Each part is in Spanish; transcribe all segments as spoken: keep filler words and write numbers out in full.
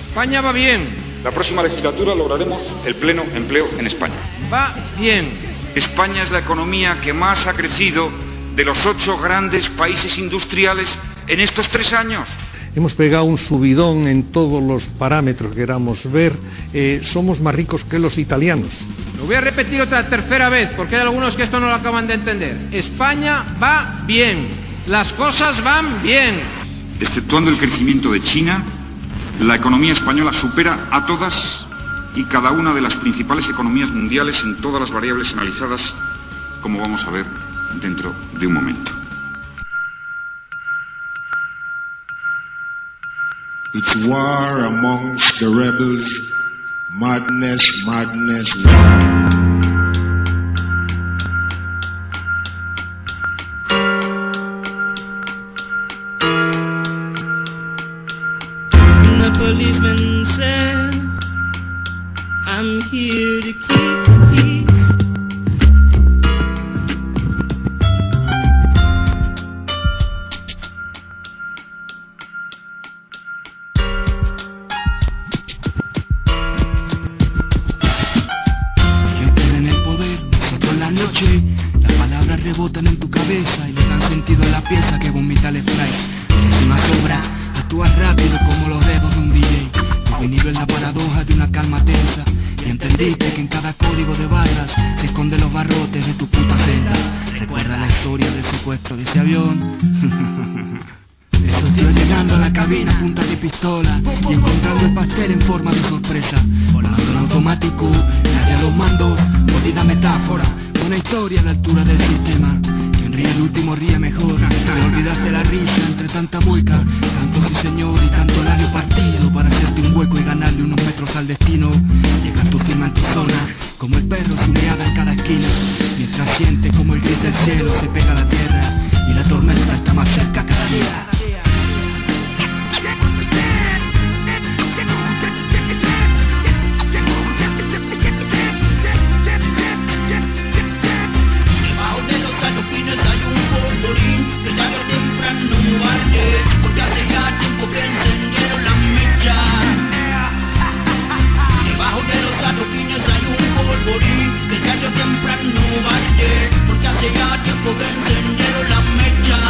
España va bien. La próxima legislatura lograremos el pleno empleo en España. Va bien. España es la economía que más ha crecido de los ocho grandes países industriales en estos tres años. Hemos pegado un subidón en todos los parámetros que queramos ver. Eh, somos más ricos que los italianos. Lo voy a repetir otra tercera vez, porque hay algunos que esto no lo acaban de entender. España va bien. Las cosas van bien. Exceptuando el crecimiento de China, la economía española supera a todas y cada una de las principales economías mundiales en todas las variables analizadas, como vamos a ver dentro de un momento. It's war amongst the rebels, madness, madness, war. The policeman said, I'm here to keep the peace. Las palabras rebotan en tu cabeza y le dan sentido a la pieza que vomita el spray. Eres una sobra, actúas rápido como los dedos de un D J. Tu vinilo es la paradoja de una calma tensa. Y entendiste que en cada código de barras se esconden los barrotes de tu puta celda. Recuerda la historia del secuestro de ese avión. Esos tíos llegando a la cabina a punta de pistola y encontrando el pastel en forma de sorpresa. Volando en automático, nadie a los mandos, jodida metáfora, una historia a la altura del sistema. Quien ríe el último ríe mejor. Te olvidaste la risa entre tanta mueca, tanto sí señor y tanto labio partido para hacerte un hueco y ganarle unos metros al destino. Llegas tu firma en tu zona, como el perro su meada en cada esquina, mientras sientes como el gris del cielo se pega a la tierra y la tormenta está más cerca cada día. Porque hace ya tiempo que encendieron la mecha. Debajo de los adoquines hay un polvorín que tarde o temprano va a arder. Porque hace ya tiempo que encendieron la mecha.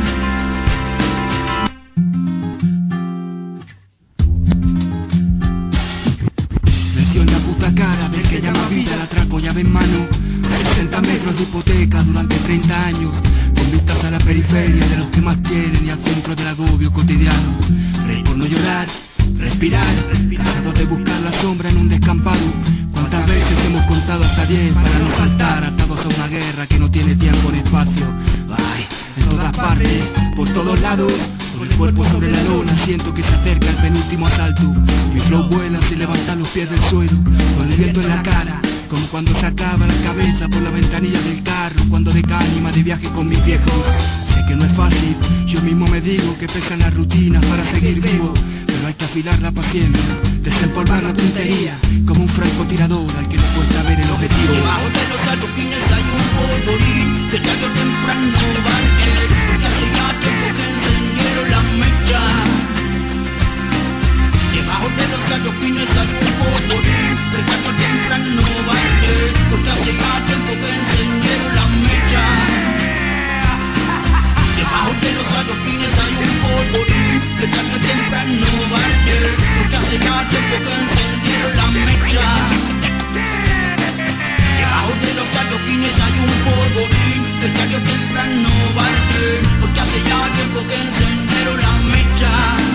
Metió en la puta cara del que llama vida el atraco llave en mano. sesenta metros de hipoteca durante treinta años, con vistas a la periferia de los que más quieren y al centro del agobio cotidiano. Reír por no llorar, respirar, cansados de buscar la sombra en un descampado. ¿Cuántas veces hemos contado hasta diez para no saltar atados a una guerra que no tiene tiempo ni espacio? Ay, en todas partes, por todos lados, con el cuerpo sobre la lona siento que se acerca el penúltimo asalto. Mi flow vuela sin levantar los pies del suelo, con el viento en la cara, como cuando sacaba la cabeza por la ventanilla del carro, cuando de Cánima de viaje con mis viejos. Sé que no es fácil, yo mismo me digo que pesan las rutinas para seguir vivo, pero hay que afilar la paciencia, desempolvar la tontería, como un francotirador al que le cuesta ver el objetivo. Debajo de los adoquines hay un polvorín que tarde o temprano va a arder. Porque hace ya tiempo que encendieron la mecha. Debajo de los adoquines hay un polvorín que tarde o temprano va a arder. Porque hace ya tiempo que encendieron la mecha. Debajo de los adoquines hay un polvorín que tarde o temprano va a arder. Porque hace ya tiempo que encendieron la mecha. Debajo de los adoquines hay un polvorín que tarde o temprano va a arder. Porque hace ya tiempo que encendieron la mecha.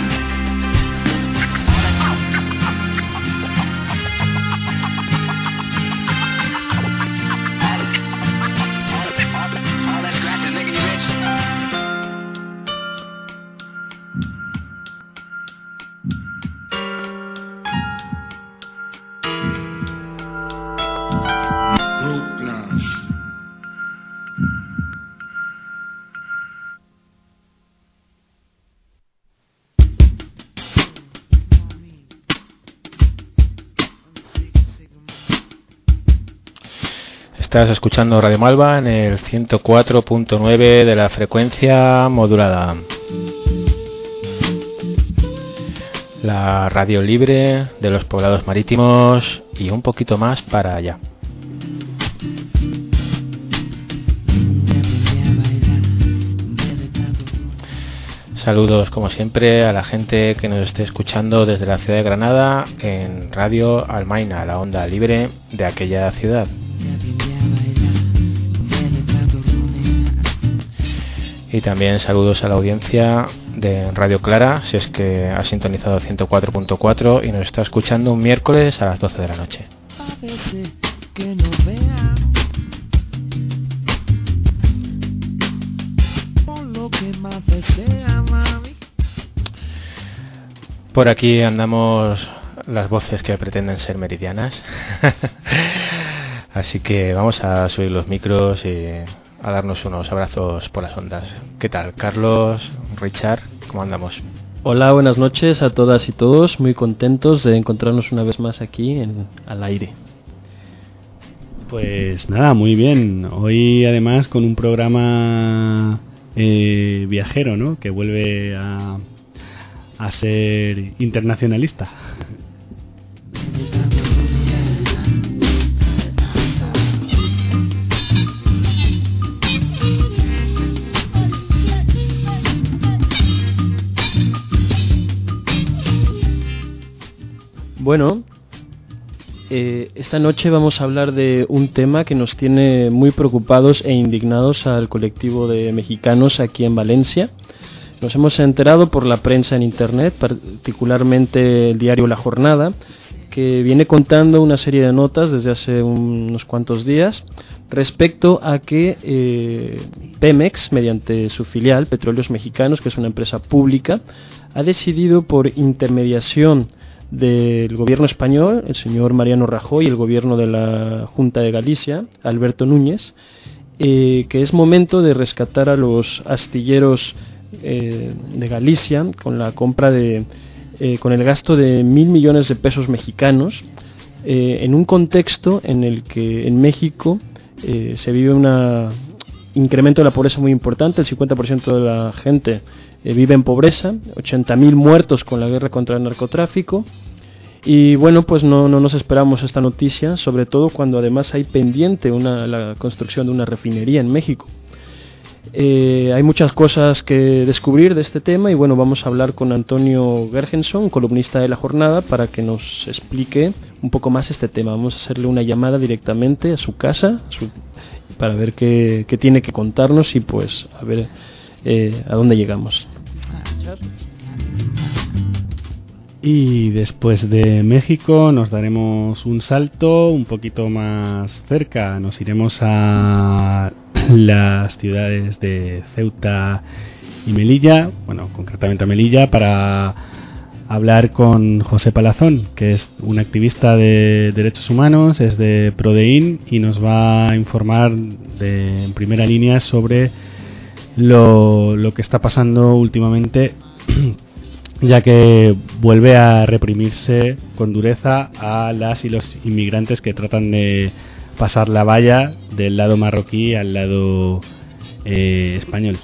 Estás escuchando Radio Malva en el ciento cuatro punto nueve de la frecuencia modulada. la radio libre de los poblados marítimos y un poquito más para allá. Saludos como siempre a la gente que nos esté escuchando desde la ciudad de Granada en Radio Almaina, la onda libre de aquella ciudad. Y también saludos a la audiencia de Radio Clara, si es que ha sintonizado ciento cuatro punto cuatro y nos está escuchando un miércoles a las doce de la noche. Por aquí andamos las voces que pretenden ser meridianas. Así que vamos a subir los micros y a darnos unos abrazos por las ondas. ¿Qué tal, Carlos, Richard? ¿Cómo andamos? Hola, buenas noches a todas y todos. Muy contentos de encontrarnos una vez más aquí en, al aire. Pues nada, muy bien. Hoy además con un programa eh, viajero, ¿no? Que vuelve a... a ser internacionalista. Bueno, eh, esta noche vamos a hablar de un tema que nos tiene muy preocupados e indignados al colectivo de mexicanos aquí en Valencia. Nos hemos enterado por la prensa en internet, particularmente el diario La Jornada, que viene contando una serie de notas desde hace unos cuantos días respecto a que eh, Pemex, mediante su filial Petróleos Mexicanos, que es una empresa pública, ha decidido por intermediación del gobierno español, el señor Mariano Rajoy, y el gobierno de la Junta de Galicia, Alberto Núñez, eh, que es momento de rescatar a los astilleros Eh, de Galicia con la compra de eh, con el gasto de mil millones de pesos mexicanos eh, en un contexto en el que en México eh, se vive un incremento de la pobreza muy importante. El cincuenta por ciento de la gente eh, vive en pobreza, ochenta mil muertos con la guerra contra el narcotráfico. Y bueno, pues no, no nos esperamos esta noticia, sobre todo cuando además hay pendiente una, la construcción de una refinería en México. Eh, hay muchas cosas que descubrir de este tema y bueno, vamos a hablar con Antonio Gergenson, columnista de La Jornada, para que nos explique un poco más este tema. Vamos a hacerle una llamada directamente a su casa a su, para ver qué, qué tiene que contarnos y pues a ver eh, a dónde llegamos. Y después de México nos daremos un salto un poquito más cerca. Nos iremos a las ciudades de Ceuta y Melilla, bueno, concretamente a Melilla, para hablar con José Palazón, que es un activista de derechos humanos, es de Prodeín y nos va a informar de, en primera línea sobre lo, lo que está pasando últimamente, ya que vuelve a reprimirse con dureza a las y los inmigrantes que tratan de pasar la valla del lado marroquí al lado eh, español.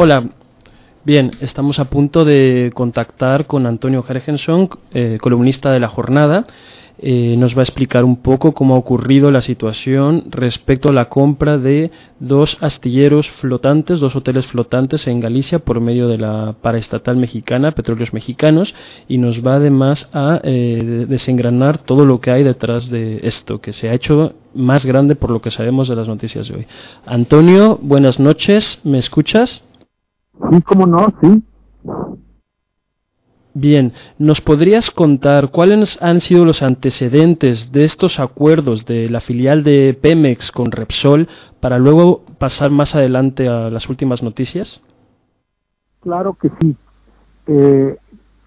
Hola. Bien, estamos a punto de contactar con Antonio Gergenson, eh, columnista de La Jornada. Eh, nos va a explicar un poco cómo ha ocurrido la situación respecto a la compra de dos astilleros flotantes, dos hoteles flotantes en Galicia por medio de la paraestatal mexicana, Petróleos Mexicanos, y nos va además a eh, desengranar todo lo que hay detrás de esto, que se ha hecho más grande por lo que sabemos de las noticias de hoy. Antonio, buenas noches, ¿me escuchas? Sí, cómo no, sí. Bien, ¿nos podrías contar cuáles han sido los antecedentes de estos acuerdos de la filial de Pemex con Repsol para luego pasar más adelante a las últimas noticias? Claro que sí. Eh,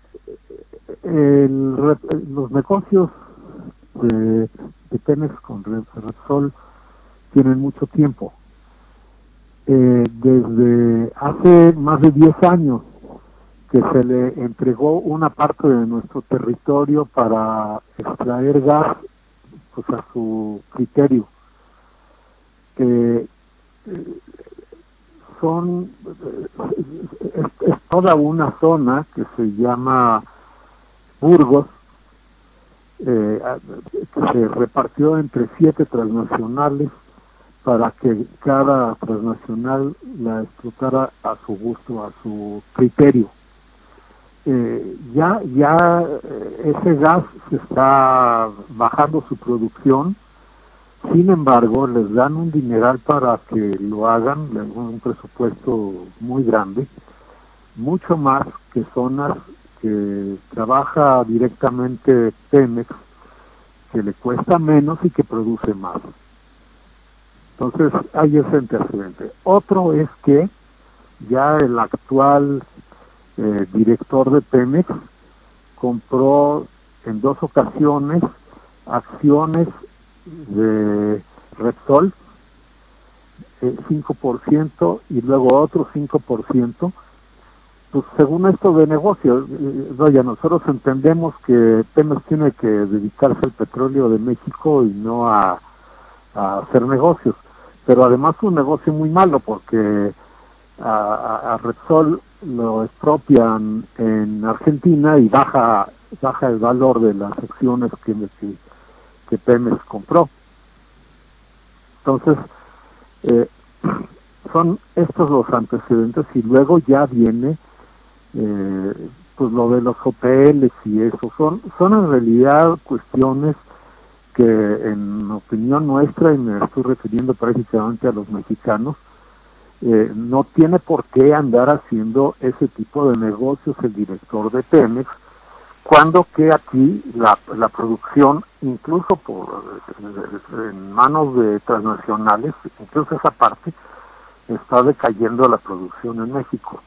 el, los negocios de, de Pemex con Repsol tienen mucho tiempo. Eh, desde hace más de diez años que se le entregó una parte de nuestro territorio para extraer gas, pues a su criterio. Eh, son es, es toda una zona que se llama Burgos, eh, que se repartió entre siete transnacionales para que cada transnacional la explotara a su gusto, a su criterio. Eh, ya ya eh, ese gas se está bajando su producción, sin embargo les dan un dineral para que lo hagan, les dan un presupuesto muy grande, mucho más que zonas que trabaja directamente Pemex, que le cuesta menos y que produce más. Entonces hay ese antecedente. Otro es que ya el actual eh, director de Pemex compró en dos ocasiones acciones de Repsol, eh, cinco por ciento y luego otro cinco por ciento. Pues según esto de negocio, eh, vaya, nosotros entendemos que Pemex tiene que dedicarse al petróleo de México y no a, a hacer negocios. Pero además un negocio muy malo porque a, a, a Repsol lo expropian en Argentina y baja baja el valor de las acciones que, que, que Pemex compró. Entonces, eh, son estos los antecedentes y luego ya viene eh, pues lo de los hoteles y eso. Son, son en realidad cuestiones que en opinión nuestra, y me estoy refiriendo prácticamente a los mexicanos, eh, no tiene por qué andar haciendo ese tipo de negocios el director de Pemex, cuando que aquí la, la producción, incluso por en manos de transnacionales, incluso esa parte, está decayendo la producción en México.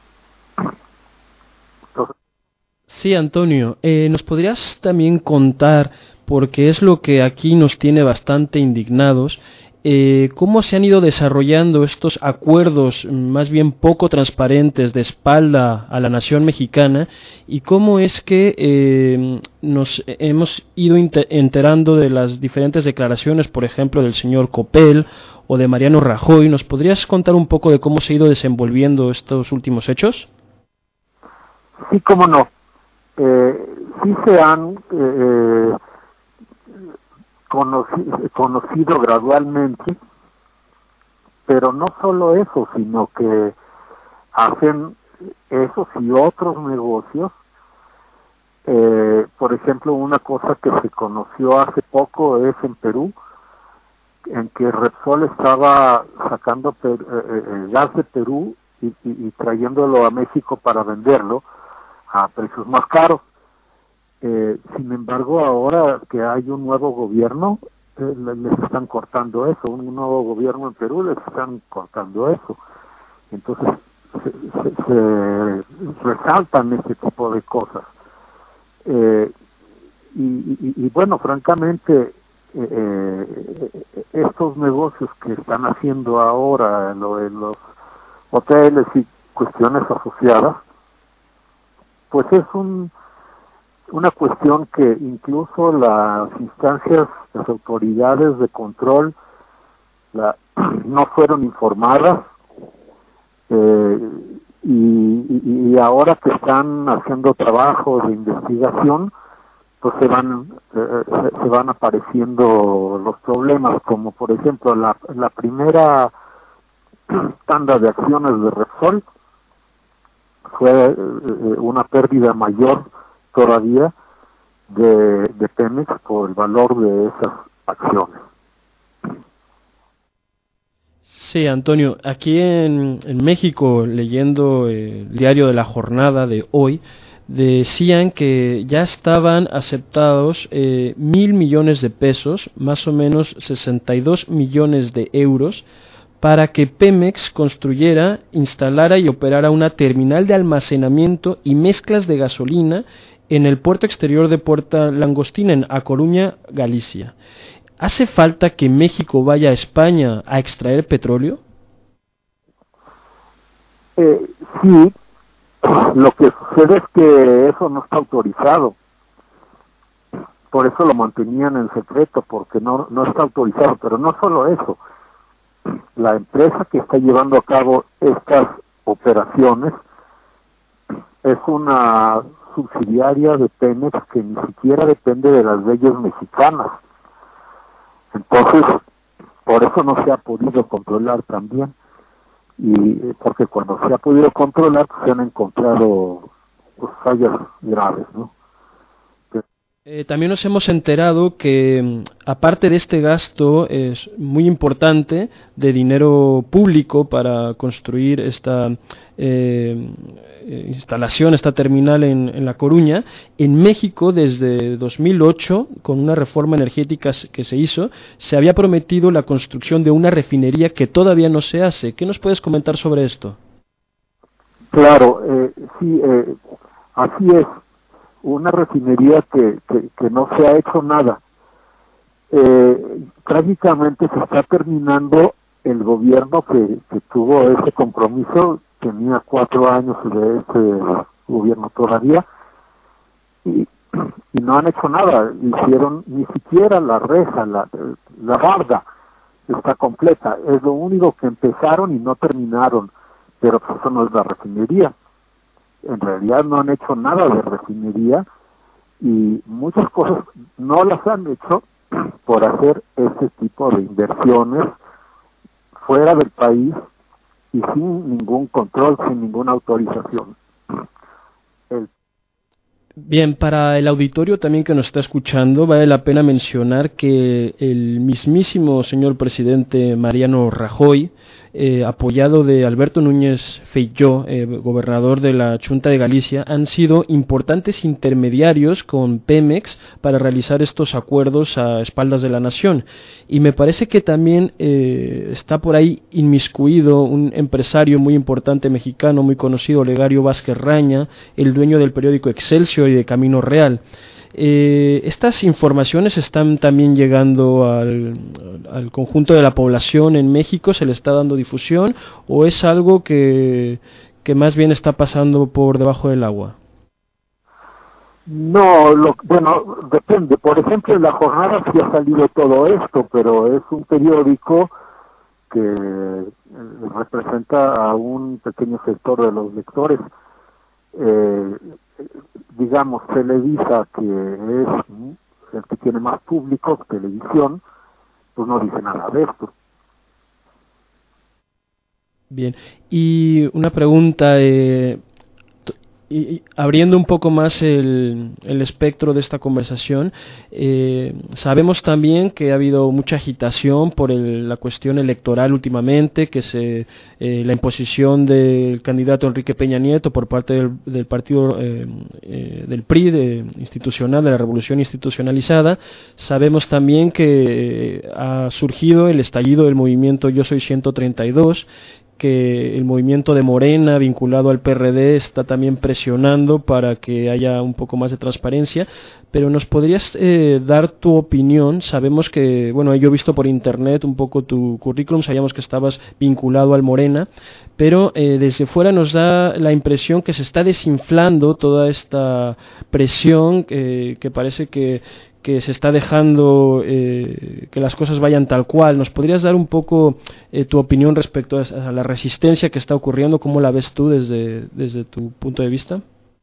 Entonces, sí, Antonio, eh, ¿nos podrías también contar, porque es lo que aquí nos tiene bastante indignados, eh, cómo se han ido desarrollando estos acuerdos más bien poco transparentes de espalda a la nación mexicana y cómo es que eh, nos hemos ido enterando de las diferentes declaraciones, por ejemplo, del señor Coppel o de Mariano Rajoy? ¿Nos podrías contar un poco de cómo se ha ido desenvolviendo estos últimos hechos? Sí, cómo no. Eh, sí se han eh, conocido, conocido gradualmente, pero no solo eso, sino que hacen esos y otros negocios. Eh, por ejemplo, una cosa que se conoció hace poco es en Perú, en que Repsol estaba sacando per, eh, gas de Perú y, y, y trayéndolo a México para venderlo a precios más caros. Eh, sin embargo, ahora que hay un nuevo gobierno, eh, les están cortando eso, un nuevo gobierno en Perú les están cortando eso. Entonces, se, se, se resaltan este tipo de cosas. Eh, y, y, y bueno, francamente, eh, estos negocios que están haciendo ahora, lo de los hoteles y cuestiones asociadas, pues es un una cuestión que incluso las instancias, las autoridades de control la, no fueron informadas, eh, y, y, y ahora que están haciendo trabajo de investigación, pues se van eh, se, se van apareciendo los problemas, como por ejemplo la, la primera tanda de acciones de Repsol fue eh, una pérdida mayor todavía de, de Pemex por el valor de esas acciones. Sí, Antonio, aquí en, en México, leyendo el diario de la jornada de hoy, decían que ya estaban aceptados eh, mil millones de pesos, más o menos sesenta y dos millones de euros, para que Pemex construyera, instalara y operara una terminal de almacenamiento y mezclas de gasolina en el puerto exterior de Puerto Langostina, en A Coruña, Galicia. ¿Hace falta que México vaya a España a extraer petróleo? Eh, sí, lo que sucede es que eso no está autorizado. Por eso lo mantenían en secreto, porque no, no está autorizado. Pero no solo eso. La empresa que está llevando a cabo estas operaciones es una subsidiaria de Pemex que ni siquiera depende de las leyes mexicanas. Entonces, por eso no se ha podido controlar también, y porque cuando se ha podido controlar, pues se han encontrado pues, fallas graves, ¿no? Eh, también nos hemos enterado que, aparte de este gasto es muy importante de dinero público para construir esta eh, instalación, esta terminal en, en La Coruña, en México desde dos mil ocho, con una reforma energética que se hizo, se había prometido la construcción de una refinería que todavía no se hace. ¿Qué nos puedes comentar sobre esto? Claro, eh, sí, eh, así es. Una refinería que, que, que no se ha hecho nada. Eh, trágicamente se está terminando el gobierno que, que tuvo ese compromiso, tenía cuatro años de ese gobierno todavía, y, y no han hecho nada, hicieron ni siquiera la reja, la, la barda está completa, es lo único que empezaron y no terminaron, pero pues eso no es la refinería. En realidad no han hecho nada de refinería y muchas cosas no las han hecho por hacer este tipo de inversiones fuera del país y sin ningún control, sin ninguna autorización. El Bien, para el auditorio también que nos está escuchando, vale la pena mencionar que el mismísimo señor presidente Mariano Rajoy, eh, apoyado de Alberto Núñez Feijóo, eh, gobernador de la Xunta de Galicia, han sido importantes intermediarios con Pemex para realizar estos acuerdos a espaldas de la nación. Y me parece que también eh, está por ahí inmiscuido un empresario muy importante mexicano, muy conocido, Olegario Vázquez Raña, el dueño del periódico Excelsior y de Camino Real. Eh, ¿Estas informaciones están también llegando al, al conjunto de la población en México? ¿Se le está dando difusión o es algo que, que más bien está pasando por debajo del agua? No, lo, bueno, depende. Por ejemplo, en La Jornada sí ha salido todo esto, pero es un periódico que representa a un pequeño sector de los lectores. Eh, digamos, Televisa, que es el que tiene más público, televisión, pues no dice nada de esto. Bien, y una pregunta, eh, y, y abriendo un poco más el, el espectro de esta conversación, eh, sabemos también que ha habido mucha agitación por el, la cuestión electoral últimamente, que se eh, la imposición del candidato Enrique Peña Nieto por parte del, del partido eh, eh, del P R I, de, institucional, de la Revolución Institucionalizada. Sabemos también que eh, ha surgido el estallido del movimiento Yo Soy ciento treinta y dos, que el movimiento de Morena vinculado al P R D está también presionando para que haya un poco más de transparencia, pero ¿nos podrías eh, dar tu opinión? Sabemos que, bueno, yo he visto por internet un poco tu currículum, sabíamos que estabas vinculado al Morena, pero eh, desde fuera nos da la impresión que se está desinflando toda esta presión, eh, que parece que que se está dejando eh, que las cosas vayan tal cual. ¿Nos podrías dar un poco eh, tu opinión respecto a, a la resistencia que está ocurriendo? ¿Cómo la ves tú desde, desde tu punto de vista?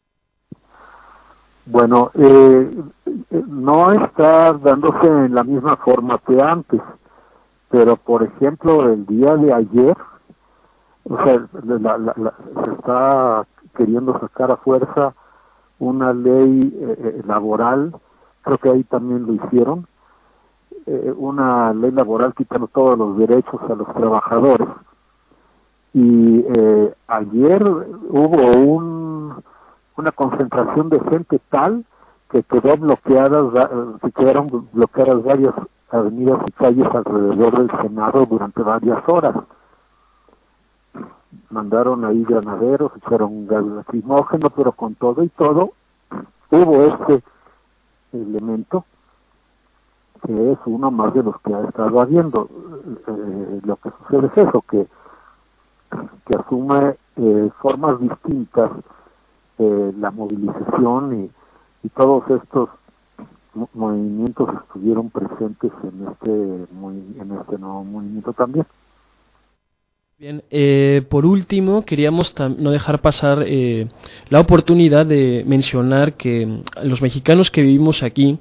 Bueno, eh, no está dándose en la misma forma que antes, pero por ejemplo el día de ayer, o sea, la, la, la, se está queriendo sacar a fuerza una ley eh, laboral, creo que ahí también lo hicieron, eh, una ley laboral quitando todos los derechos a los trabajadores. Y eh, ayer hubo un, una concentración de gente tal que quedó bloqueadas, que quedaron bloqueadas varias avenidas y calles alrededor del Senado durante varias horas. Mandaron ahí granaderos, echaron gas lacrimógeno, pero con todo y todo hubo este elemento que es uno más de los que ha estado habiendo. Eh, lo que sucede es eso, que, que asume eh, formas distintas eh, la movilización y, y todos estos mo- movimientos estuvieron presentes en este, en este nuevo movimiento también. Bien, eh, por último, queríamos no dejar pasar eh, la oportunidad de mencionar que los mexicanos que vivimos aquí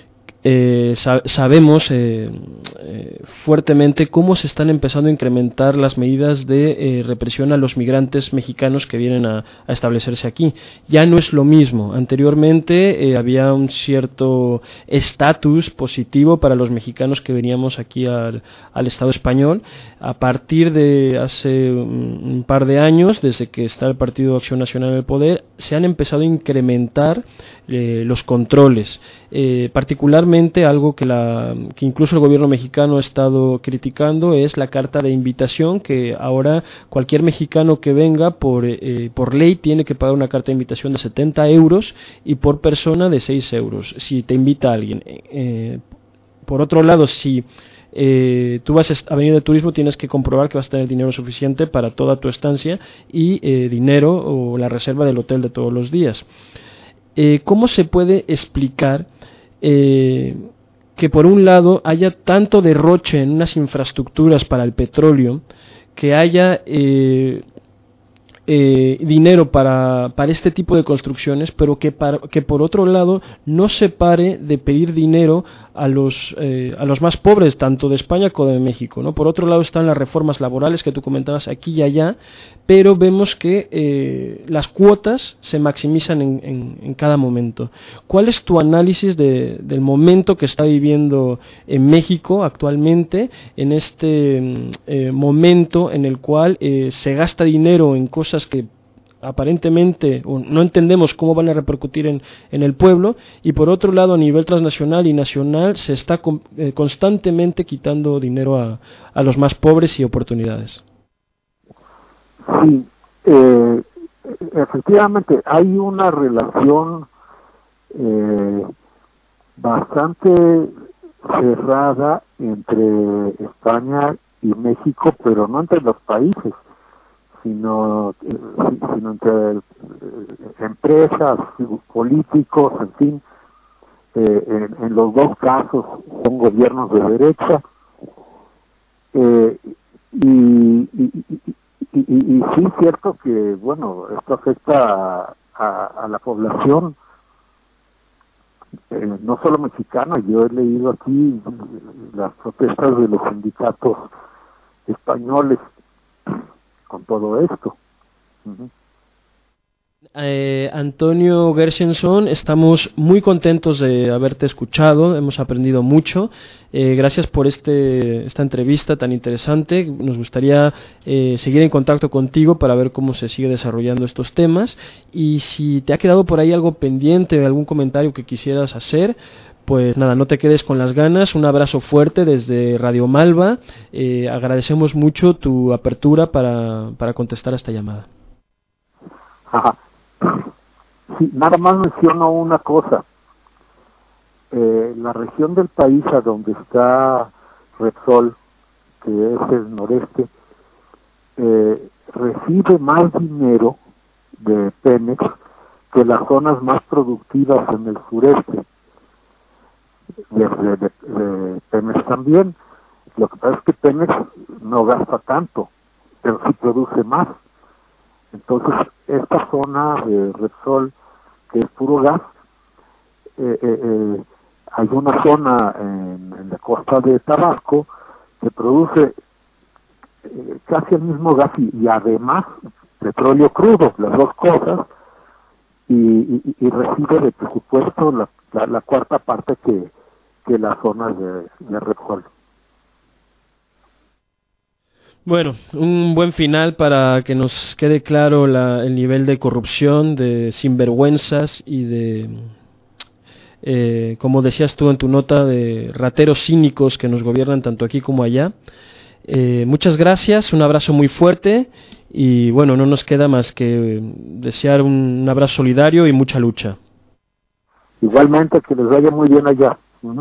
eh, sa- sabemos eh, eh, fuertemente cómo se están empezando a incrementar las medidas de eh, represión a los migrantes mexicanos que vienen a, a establecerse aquí. Ya no es lo mismo. Anteriormente eh, había un cierto estatus positivo para los mexicanos que veníamos aquí al, al Estado español. A partir de hace un, un par de años, desde que está el Partido Acción Nacional en el poder, se han empezado a incrementar eh, los controles. Eh, particularmente algo que, la, que incluso el gobierno mexicano ha estado criticando es la carta de invitación, que ahora cualquier mexicano que venga por, eh, por ley tiene que pagar una carta de invitación de setenta euros y por persona de seis euros si te invita a alguien. Eh, por otro lado, si Eh, tú vas a venir de turismo, tienes que comprobar que vas a tener dinero suficiente para toda tu estancia y eh, dinero o la reserva del hotel de todos los días. Eh, ¿Cómo se puede explicar eh, que por un lado haya tanto derroche en unas infraestructuras para el petróleo, que haya eh, Eh, dinero para, para este tipo de construcciones, pero que, para, que por otro lado no se pare de pedir dinero a los, eh, a los más pobres, tanto de España como de México, ¿no? Por otro lado están las reformas laborales que tú comentabas aquí y allá, pero vemos que eh, las cuotas se maximizan en, en, en cada momento. ¿Cuál es tu análisis de, del momento que está viviendo en México actualmente, en este eh, momento en el cual eh, se gasta dinero en cosas que aparentemente no entendemos cómo van a repercutir en, en el pueblo, y por otro lado a nivel transnacional y nacional se está con, eh, constantemente quitando dinero a, a los más pobres y oportunidades? Sí, eh, efectivamente hay una relación eh, bastante cerrada entre España y México, pero no entre los países, sino, sino entre eh, empresas, políticos, en fin. Eh, en, en los dos casos son gobiernos de derecha, eh, y, y, y, y, y, y sí es cierto que, bueno, esto afecta a, a, a la población, eh, no solo mexicana. Yo he leído aquí las protestas de los sindicatos españoles con todo esto. Uh-huh. Eh, Antonio Gershenson, estamos muy contentos de haberte escuchado, hemos aprendido mucho. Eh, gracias por este, esta entrevista tan interesante. Nos gustaría eh, seguir en contacto contigo para ver cómo se sigue desarrollando estos temas, y si te ha quedado por ahí algo pendiente, algún comentario que quisieras hacer, pues nada, no te quedes con las ganas. Un abrazo fuerte desde Radio Malva. Eh, agradecemos mucho tu apertura para, para contestar a esta llamada. Ajá. Sí, nada más menciono una cosa. Eh, la región del país a donde está Repsol, que es el noreste, eh, recibe más dinero de Pemex que las zonas más productivas en el sureste. de, de, de, de Pemex también. Lo que pasa es que Pemex no gasta tanto, pero sí produce más. Entonces, esta zona de Repsol, que es puro gas, eh, eh, eh, hay una zona en, en la costa de Tabasco que produce eh, casi el mismo gas y, y además petróleo crudo, las dos cosas, y, y, y recibe de presupuesto la, la, la cuarta parte que, que las zonas de, de Repsol. Bueno, un buen final para que nos quede claro la, el nivel de corrupción, de sinvergüenzas y de, eh, como decías tú en tu nota, de rateros cínicos que nos gobiernan tanto aquí como allá. Eh, muchas gracias, un abrazo muy fuerte y bueno, no nos queda más que desear un, un abrazo solidario y mucha lucha. Igualmente, que les vaya muy bien allá. Uh-huh.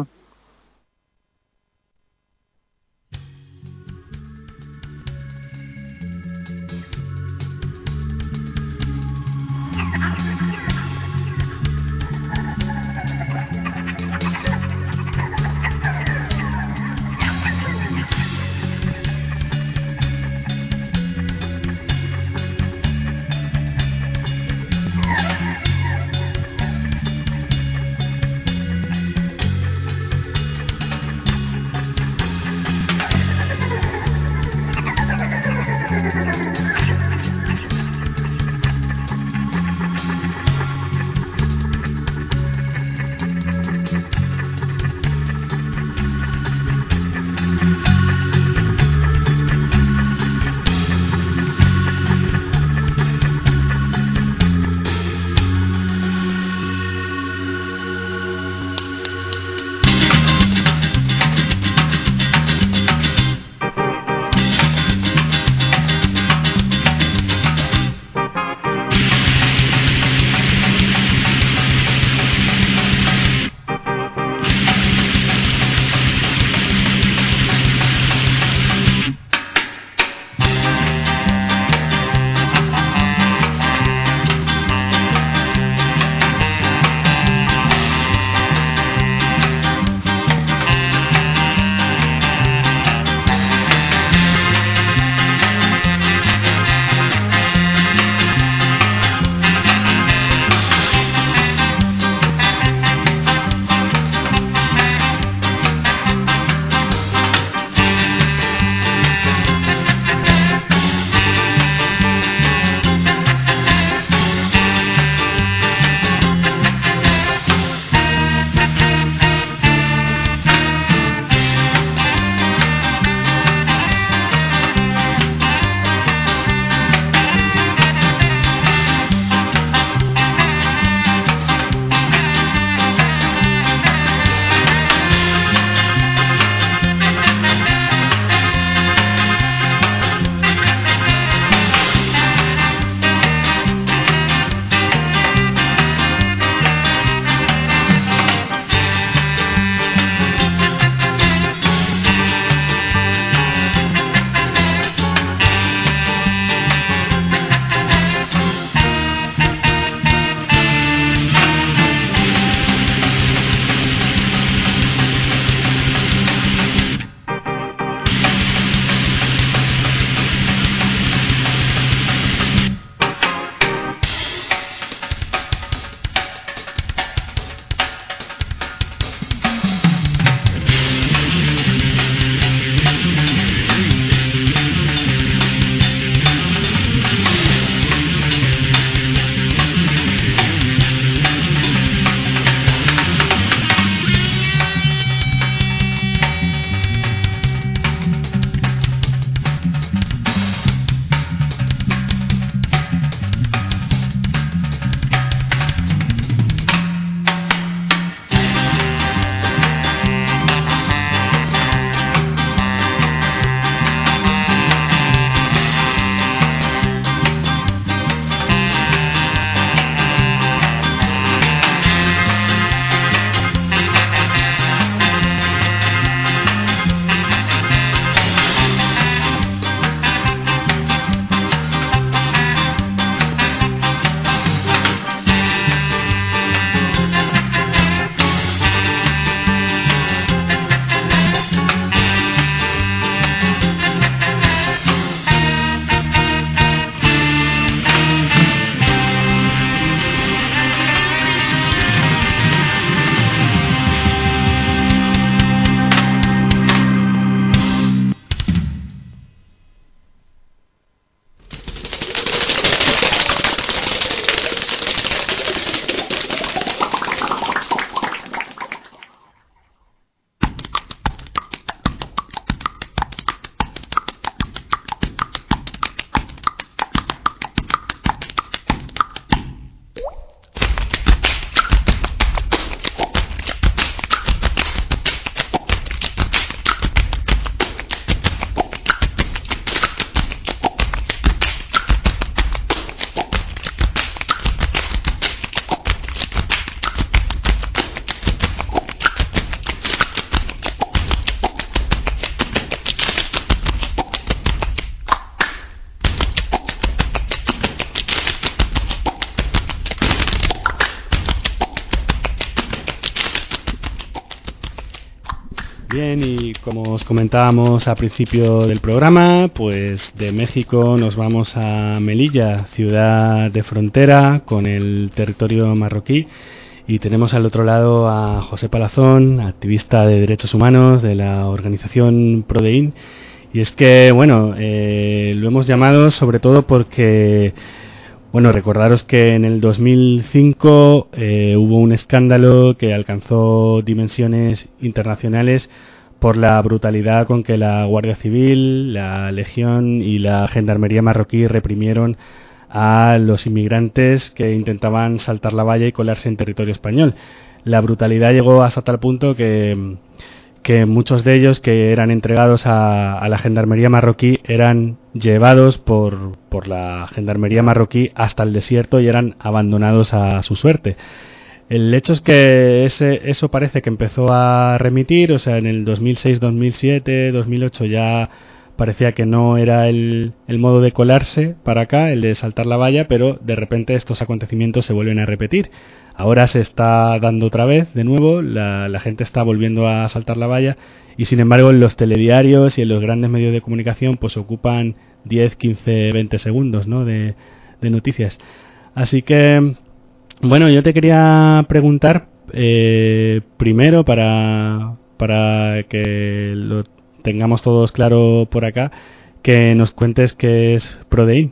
Bien, y como os comentábamos al principio del programa, pues de México nos vamos a Melilla, ciudad de frontera con el territorio marroquí, y tenemos al otro lado a José Palazón, activista de derechos humanos de la organización Prodein. Y es que, bueno, eh, lo hemos llamado sobre todo porque, bueno, recordaros que en el dos mil cinco eh, hubo un escándalo que alcanzó dimensiones internacionales por la brutalidad con que la Guardia Civil, la Legión y la Gendarmería marroquí reprimieron a los inmigrantes que intentaban saltar la valla y colarse en territorio español. La brutalidad llegó hasta tal punto que, que muchos de ellos que eran entregados a, a la Gendarmería marroquí eran llevados por, por la Gendarmería marroquí hasta el desierto y eran abandonados a su suerte. El hecho es que ese, eso parece que empezó a remitir, o sea, en el dos mil seis, dos mil siete, dos mil ocho ya parecía que no era el, el modo de colarse para acá, el de saltar la valla, pero de repente estos acontecimientos se vuelven a repetir. Ahora se está dando otra vez, de nuevo, la, la gente está volviendo a saltar la valla y sin embargo en los telediarios y en los grandes medios de comunicación pues ocupan diez, quince, veinte segundos, ¿no?, de, de noticias. Así que, bueno, yo te quería preguntar eh, primero para, para que lo tengamos todos claro por acá, que nos cuentes qué es Prodein.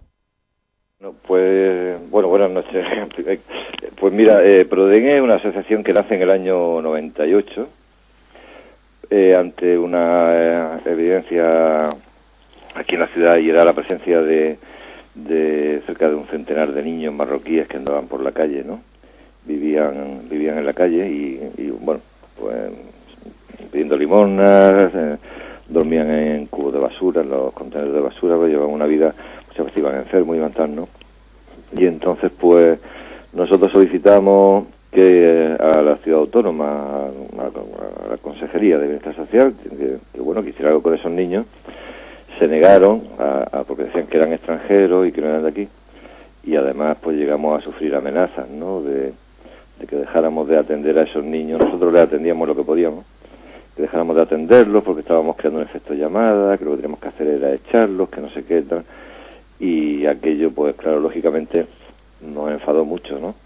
No, pues, bueno, buenas noches. Pues mira, eh, Prodein es una asociación que nace en el año noventa y ocho, eh, ante una eh, evidencia aquí en la ciudad, y era la presencia de, de cerca de un centenar de niños marroquíes que andaban por la calle, ¿no? Vivían, vivían en la calle y, y bueno, pues pidiendo limonas, eh, dormían en cubos de basura, en los contenedores de basura, pues llevaban una vida, muchas veces iban enfermos, iban tal, ¿no? Y entonces, pues, nosotros solicitamos que eh, a la ciudad autónoma, a, a, a la Consejería de Bienestar Social, que, que, bueno, que hiciera algo con esos niños. Se negaron, a, a, porque decían que eran extranjeros y que no eran de aquí, y además, pues, llegamos a sufrir amenazas, ¿no?, de, de que dejáramos de atender a esos niños. Nosotros les atendíamos lo que podíamos, que dejáramos de atenderlos porque estábamos creando un efecto llamada, que lo que teníamos que hacer era echarlos, que no sé qué tal, y aquello, pues claro, lógicamente nos enfadó mucho, ¿no?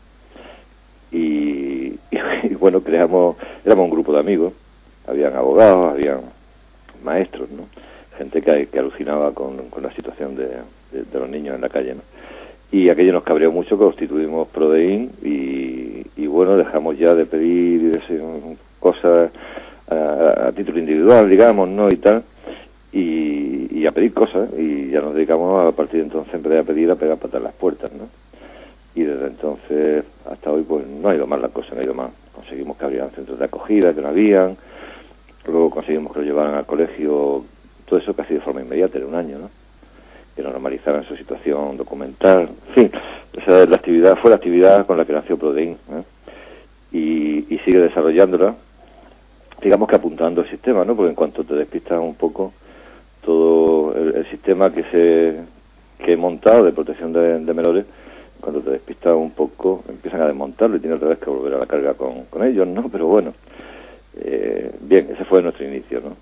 Y, y, y bueno, creamos, éramos un grupo de amigos, habían abogados, habían maestros, ¿no? Gente que, que alucinaba con, con la situación de, de, de los niños en la calle, ¿no? Y aquello nos cabreó mucho, constituimos Prodein y, y bueno, dejamos ya de pedir y de hacer cosas A, a título individual, digamos, ¿no?, y tal, y, y a pedir cosas, y ya nos dedicamos a partir de entonces, en vez de a pedir, a pegar patas en las puertas, ¿no? Y desde entonces hasta hoy, pues no ha ido mal la cosa, no ha ido mal. Conseguimos que abrieran centros de acogida, que no habían, luego conseguimos que lo llevaran al colegio, todo eso casi de forma inmediata, en un año, ¿no?, que normalizaran su situación documental, en fin, esa la actividad, fue la actividad con la que nació Prodein, ¿eh? y, y sigue desarrollándola, digamos que apuntando el sistema, ¿no?, porque en cuanto te despistas un poco, todo el, el sistema que se que he montado de protección de, de menores, cuando te despistas un poco, empiezan a desmontarlo y tienes otra vez que volver a la carga con, con ellos, ¿no? Pero bueno, eh, bien, ese fue nuestro inicio, ¿no?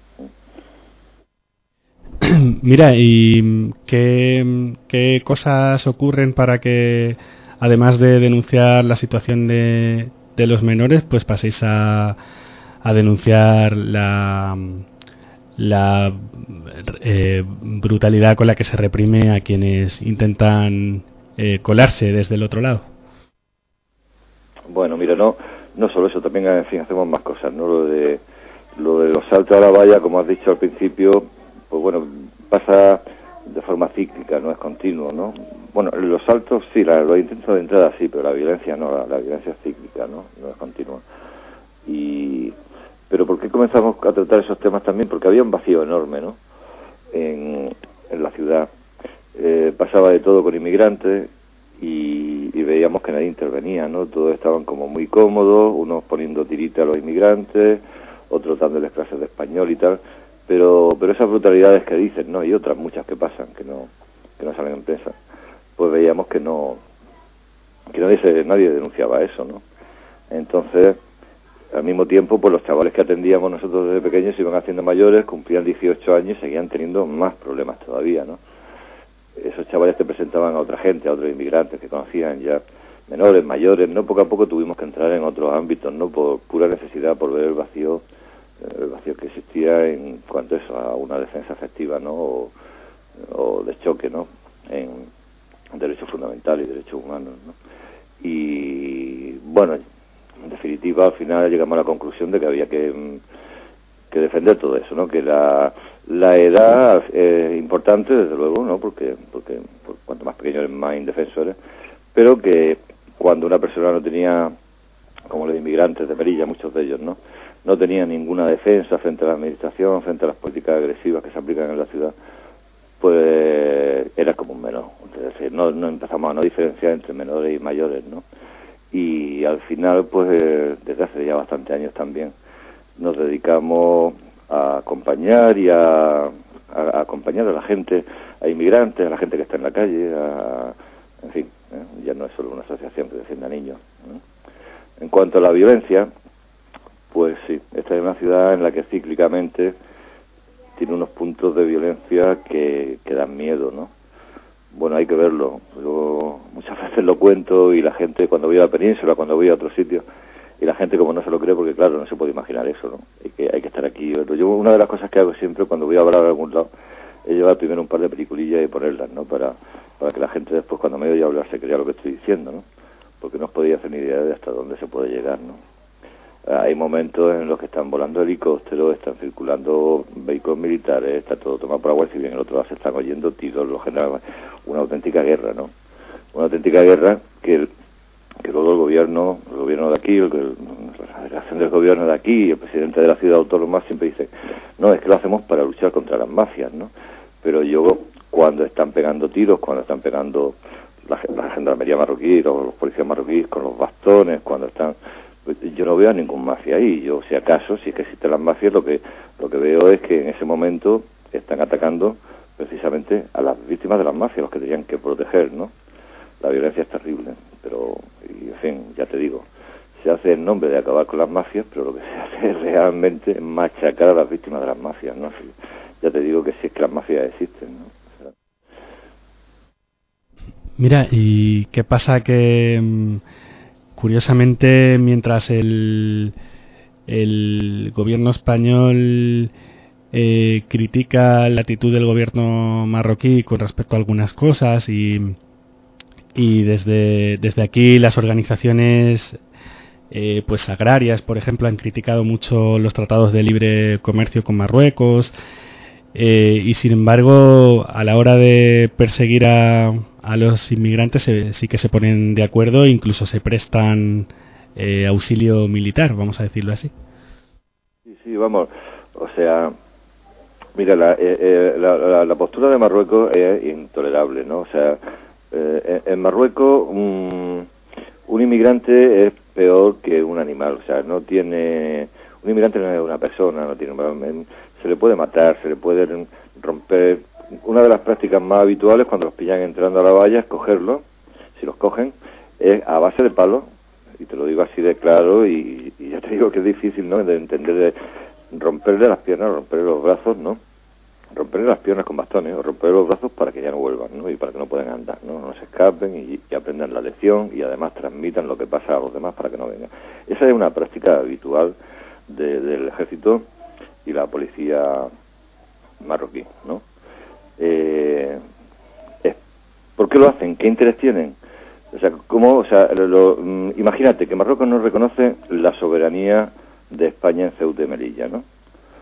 Mira, ¿y qué, qué cosas ocurren para que, además de denunciar la situación de, de los menores, pues paséis a a denunciar la, la eh, brutalidad con la que se reprime a quienes intentan eh, colarse desde el otro lado? Bueno, mira, no no solo eso, también, en fin, hacemos más cosas, ¿no? Lo de, lo de los saltos a la valla, como has dicho al principio, pues bueno, pasa de forma cíclica, no es continuo, ¿no? Bueno, los saltos sí, la, los intentos de entrada sí, pero la violencia no, la, la violencia es cíclica, ¿no? No es continua. Y pero ¿por qué comenzamos a tratar esos temas también? Porque había un vacío enorme, ¿no?, en, en la ciudad. Eh, pasaba de todo con inmigrantes y, y veíamos que nadie intervenía, ¿no? Todos estaban como muy cómodos, unos poniendo tirita a los inmigrantes, otros dándoles clases de español y tal, pero pero esas brutalidades que dicen, ¿no?, y otras muchas que pasan, que no que no salen en prensa, pues veíamos que no que nadie se, nadie denunciaba eso, ¿no? Entonces al mismo tiempo, pues los chavales que atendíamos nosotros desde pequeños se iban haciendo mayores, cumplían dieciocho años y seguían teniendo más problemas todavía, ¿no? Esos chavales te presentaban a otra gente, a otros inmigrantes que conocían ya, menores, mayores, ¿no? Poco a poco tuvimos que entrar en otros ámbitos, ¿no? Por pura necesidad, por ver el vacío, el vacío que existía en cuanto a eso, a una defensa efectiva, ¿no? O, o de choque, ¿no? En derechos fundamentales y derechos humanos, ¿no? Y, bueno, en definitiva, al final llegamos a la conclusión de que había que, que defender todo eso, ¿no? Que la, la edad es importante, desde luego, ¿no? Porque, porque por cuanto más pequeño eres, más indefenso eres, pero que cuando una persona no tenía, como los inmigrantes de Melilla, muchos de ellos, ¿no? No tenía ninguna defensa frente a la administración, frente a las políticas agresivas que se aplican en la ciudad, pues era como un menor. Es decir, no, no empezamos a no diferenciar entre menores y mayores, ¿no? Y al final, pues eh, desde hace ya bastantes años también, nos dedicamos a acompañar y a, a, a acompañar a la gente, a inmigrantes, a la gente que está en la calle, a, en fin, ¿eh? Ya no es solo una asociación que defiende a niños, ¿eh? En cuanto a la violencia, pues sí, esta es una ciudad en la que cíclicamente tiene unos puntos de violencia que, que dan miedo, ¿no? Bueno, hay que verlo. Yo muchas veces lo cuento y la gente, cuando voy a la península, cuando voy a otros sitios, y la gente como no se lo cree, porque claro, no se puede imaginar eso, ¿no? Hay que, hay que estar aquí y verlo. Yo, una de las cosas que hago siempre cuando voy a hablar a algún lado es llevar primero un par de peliculillas y ponerlas, ¿no? Para, para que la gente después, cuando me oye hablar, se crea lo que estoy diciendo, ¿no? Porque no os podía hacer ni idea de hasta dónde se puede llegar, ¿no? Hay momentos en los que están volando helicópteros, están circulando vehículos militares, está todo tomado por agua civil, en el otro lado se están oyendo tiros, los generales, una auténtica guerra, ¿no? Una auténtica guerra que, que luego el gobierno, el gobierno de aquí, el, la delegación del gobierno de aquí, el presidente de la ciudad autónoma siempre dice, no, es que lo hacemos para luchar contra las mafias, ¿no? Pero yo, cuando están pegando tiros, cuando están pegando la, la gendarmería marroquí, los, los policías marroquíes con los bastones, cuando están... yo no veo a ningún mafia ahí. Yo, si acaso, si es que existen las mafias, lo que lo que veo es que en ese momento están atacando precisamente a las víctimas de las mafias, los que tenían que proteger, ¿no? La violencia es terrible, pero, y, en fin, ya te digo, se hace en nombre de acabar con las mafias, pero lo que se hace es realmente machacar a las víctimas de las mafias, ¿no? Ya te digo que si es que las mafias existen, ¿no? O sea... Mira, ¿y qué pasa que... curiosamente, mientras el, el gobierno español eh, critica la actitud del gobierno marroquí con respecto a algunas cosas y, y desde, desde aquí las organizaciones eh, pues agrarias, por ejemplo, han criticado mucho los tratados de libre comercio con Marruecos, eh, y sin embargo, a la hora de perseguir a a los inmigrantes eh, sí que se ponen de acuerdo, incluso se prestan eh, auxilio militar, vamos a decirlo así. Sí, sí, vamos, o sea, mira, la, eh, eh, la, la, la postura de Marruecos es intolerable, ¿no? O sea, eh, en Marruecos un, un inmigrante es peor que un animal, o sea, no tiene, un inmigrante no es una persona, no tiene, se le puede matar, se le puede romper. Una de las prácticas más habituales cuando los pillan entrando a la valla es cogerlos, si los cogen, es a base de palos, y te lo digo así de claro, y, y ya te digo que es difícil, ¿no?, de entender, de romperle las piernas, romperle los brazos, ¿no?, romperle las piernas con bastones, o romperle los brazos para que ya no vuelvan, ¿no?, y para que no puedan andar, ¿no?, no se escapen y, y aprendan la lección, y además transmitan lo que pasa a los demás para que no vengan. Esa es una práctica habitual de, del ejército y la policía marroquí, ¿no? Eh, eh, ¿Por qué lo hacen? ¿Qué interés tienen? O sea, ¿cómo? O sea, lo, lo, mm, imagínate que Marruecos no reconoce la soberanía de España en Ceuta y Melilla, ¿no?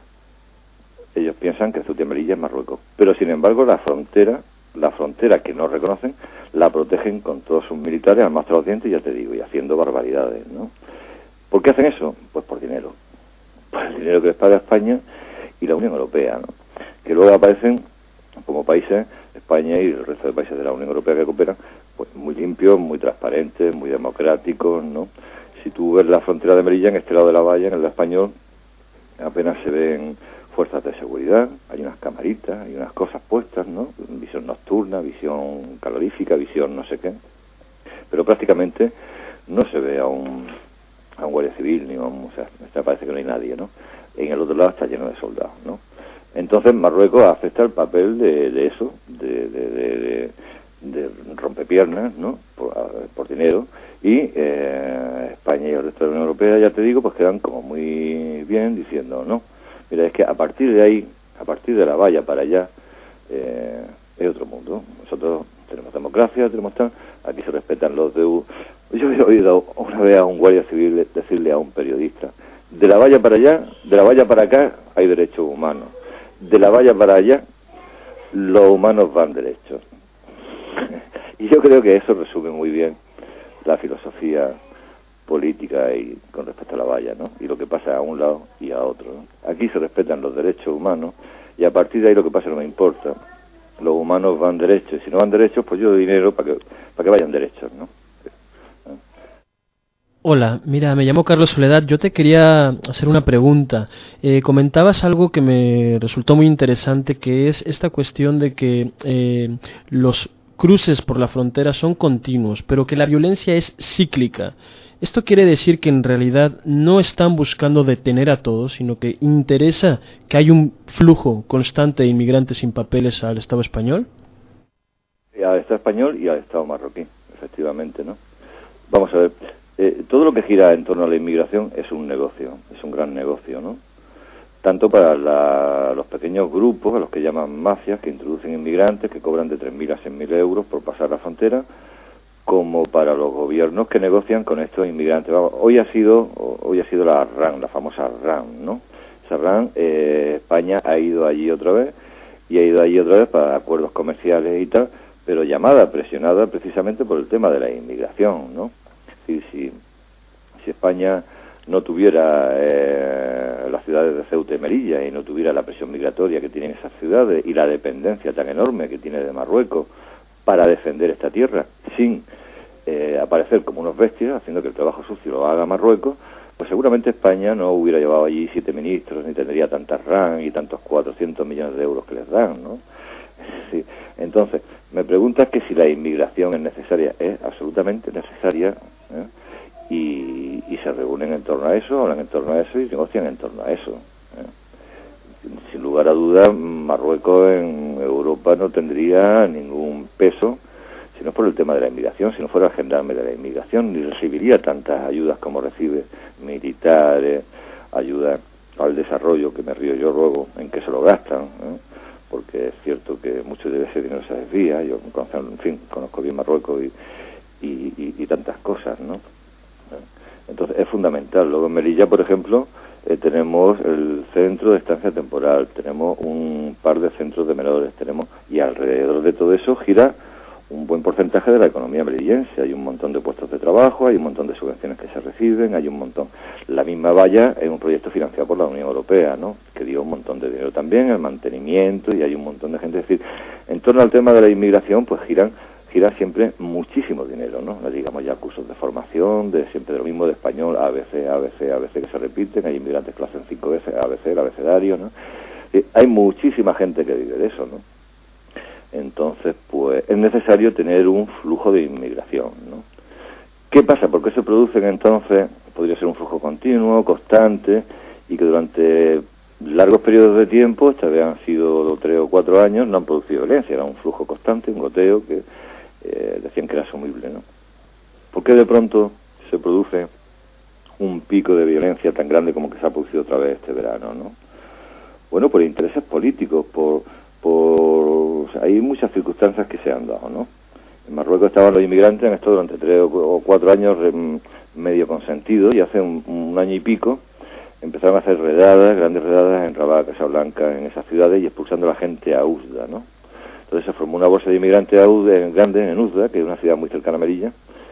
Ellos piensan que Ceuta y Melilla es Marruecos, pero sin embargo la frontera, la frontera que no reconocen, la protegen con todos sus militares al más de los dientes, ya te digo, y haciendo barbaridades, ¿no? ¿Por qué hacen eso? Pues por dinero, por el dinero que les paga España y la Unión Europea, ¿no? Que luego aparecen como países, España y el resto de países de la Unión Europea que cooperan, pues muy limpios, muy transparentes, muy democráticos, ¿no? Si tú ves la frontera de Melilla, en este lado de la valla, en el español, apenas se ven fuerzas de seguridad, hay unas camaritas, hay unas cosas puestas, ¿no? Visión nocturna, visión calorífica, visión no sé qué, pero prácticamente no se ve a un, a un guardia civil, ni a un, o sea, me parece que no hay nadie, ¿no? En el otro lado está lleno de soldados, ¿no? Entonces Marruecos acepta el papel de, de eso, de, de, de, de, de rompepiernas, ¿no? Por, por dinero, y eh, España y el resto de la Unión Europea, ya te digo, pues quedan como muy bien diciendo, no, mira, es que a partir de ahí, a partir de la valla para allá, eh, es otro mundo. Nosotros tenemos democracia, tenemos tal, aquí se respetan los de... Yo he oído una vez a un guardia civil decirle a un periodista, de la valla para allá, de la valla para acá hay derechos humanos, de la valla para allá los humanos van derechos. Y yo creo que eso resume muy bien la filosofía política y con respecto a la valla, ¿no? Y lo que pasa a un lado y a otro, ¿no? Aquí se respetan los derechos humanos y a partir de ahí lo que pasa no me importa. Los humanos van derechos y si no van derechos, pues yo doy dinero para que para que vayan derechos, ¿no? Hola, mira, me llamo Carlos Soledad. Yo te quería hacer una pregunta. Eh, comentabas algo que me resultó muy interesante, que es esta cuestión de que eh, los cruces por la frontera son continuos, pero que la violencia es cíclica. Esto quiere decir que en realidad no están buscando detener a todos, sino que interesa que hay un flujo constante de inmigrantes sin papeles al Estado español. Al Estado español y al Estado marroquí, efectivamente, ¿no? Vamos a ver. Eh, todo lo que gira en torno a la inmigración es un negocio, es un gran negocio, ¿no? Tanto para la, los pequeños grupos, a los que llaman mafias, que introducen inmigrantes, que cobran de tres mil a seis mil euros por pasar la frontera, como para los gobiernos que negocian con estos inmigrantes. Vamos, hoy ha sido hoy ha sido la RAN, la famosa RAN, ¿no? Esa RAN, eh, España ha ido allí otra vez, y ha ido allí otra vez para acuerdos comerciales y tal, pero llamada, presionada precisamente por el tema de la inmigración, ¿no? Si, si, si España no tuviera eh, las ciudades de Ceuta y Melilla y no tuviera la presión migratoria que tienen esas ciudades y la dependencia tan enorme que tiene de Marruecos para defender esta tierra sin eh, aparecer como unos bestias, haciendo que el trabajo sucio lo haga Marruecos, pues seguramente España no hubiera llevado allí siete ministros ni tendría tantas RAN y tantos cuatrocientos millones de euros que les dan, ¿no? Sí. Entonces, me preguntas que si la inmigración es necesaria. Es absolutamente necesaria, ¿eh? y, y se reúnen en torno a eso, hablan en torno a eso y negocian en torno a eso, ¿eh? Sin lugar a dudas, Marruecos en Europa no tendría ningún peso si no por el tema de la inmigración, si no fuera el gendarme de la inmigración, ni recibiría tantas ayudas como recibe, militares, ayuda al desarrollo, que me río yo luego en que se lo gastan, ¿eh? Porque es cierto que mucho de ese dinero se desvía. Yo, en fin, conozco bien Marruecos y, y, y, y tantas cosas, ¿no? Entonces es fundamental. Luego en Melilla, por ejemplo, eh, tenemos el centro de estancia temporal, tenemos un par de centros de menores, tenemos y alrededor de todo eso gira un buen porcentaje de la economía melillense. Hay un montón de puestos de trabajo, hay un montón de subvenciones que se reciben, hay un montón. La misma valla es un proyecto financiado por la Unión Europea, ¿no? Que dio un montón de dinero también, el mantenimiento, y hay un montón de gente. Es decir, en torno al tema de la inmigración, pues giran gira siempre muchísimo dinero, ¿no? No digamos ya cursos de formación, de siempre de lo mismo de español, A B C, A B C, A B C, que se repiten, hay inmigrantes que lo hacen cinco veces, A B C, el abecedario, ¿no? Y hay muchísima gente que vive de eso, ¿no? Entonces, pues, es necesario tener un flujo de inmigración, ¿no? ¿Qué pasa? ¿Por qué se producen entonces? Podría ser un flujo continuo, constante, y que durante largos periodos de tiempo, esta vez han sido tres o cuatro años, no han producido violencia, era un flujo constante, un goteo que eh, decían que era asumible, ¿no? ¿Por qué de pronto se produce un pico de violencia tan grande como que se ha producido otra vez este verano, ¿no? Bueno, por intereses políticos, por... por o sea, hay muchas circunstancias que se han dado, ¿no? En Marruecos estaban los inmigrantes, han estado durante tres o cuatro años medio consentidos, y hace un, un año y pico empezaron a hacer redadas, grandes redadas en Rabat, Casablanca, en esas ciudades, y expulsando a la gente a Oujda, ¿no? Entonces se formó una bolsa de inmigrantes a Oujda, grande en Oujda, que es una ciudad muy cercana a Melilla,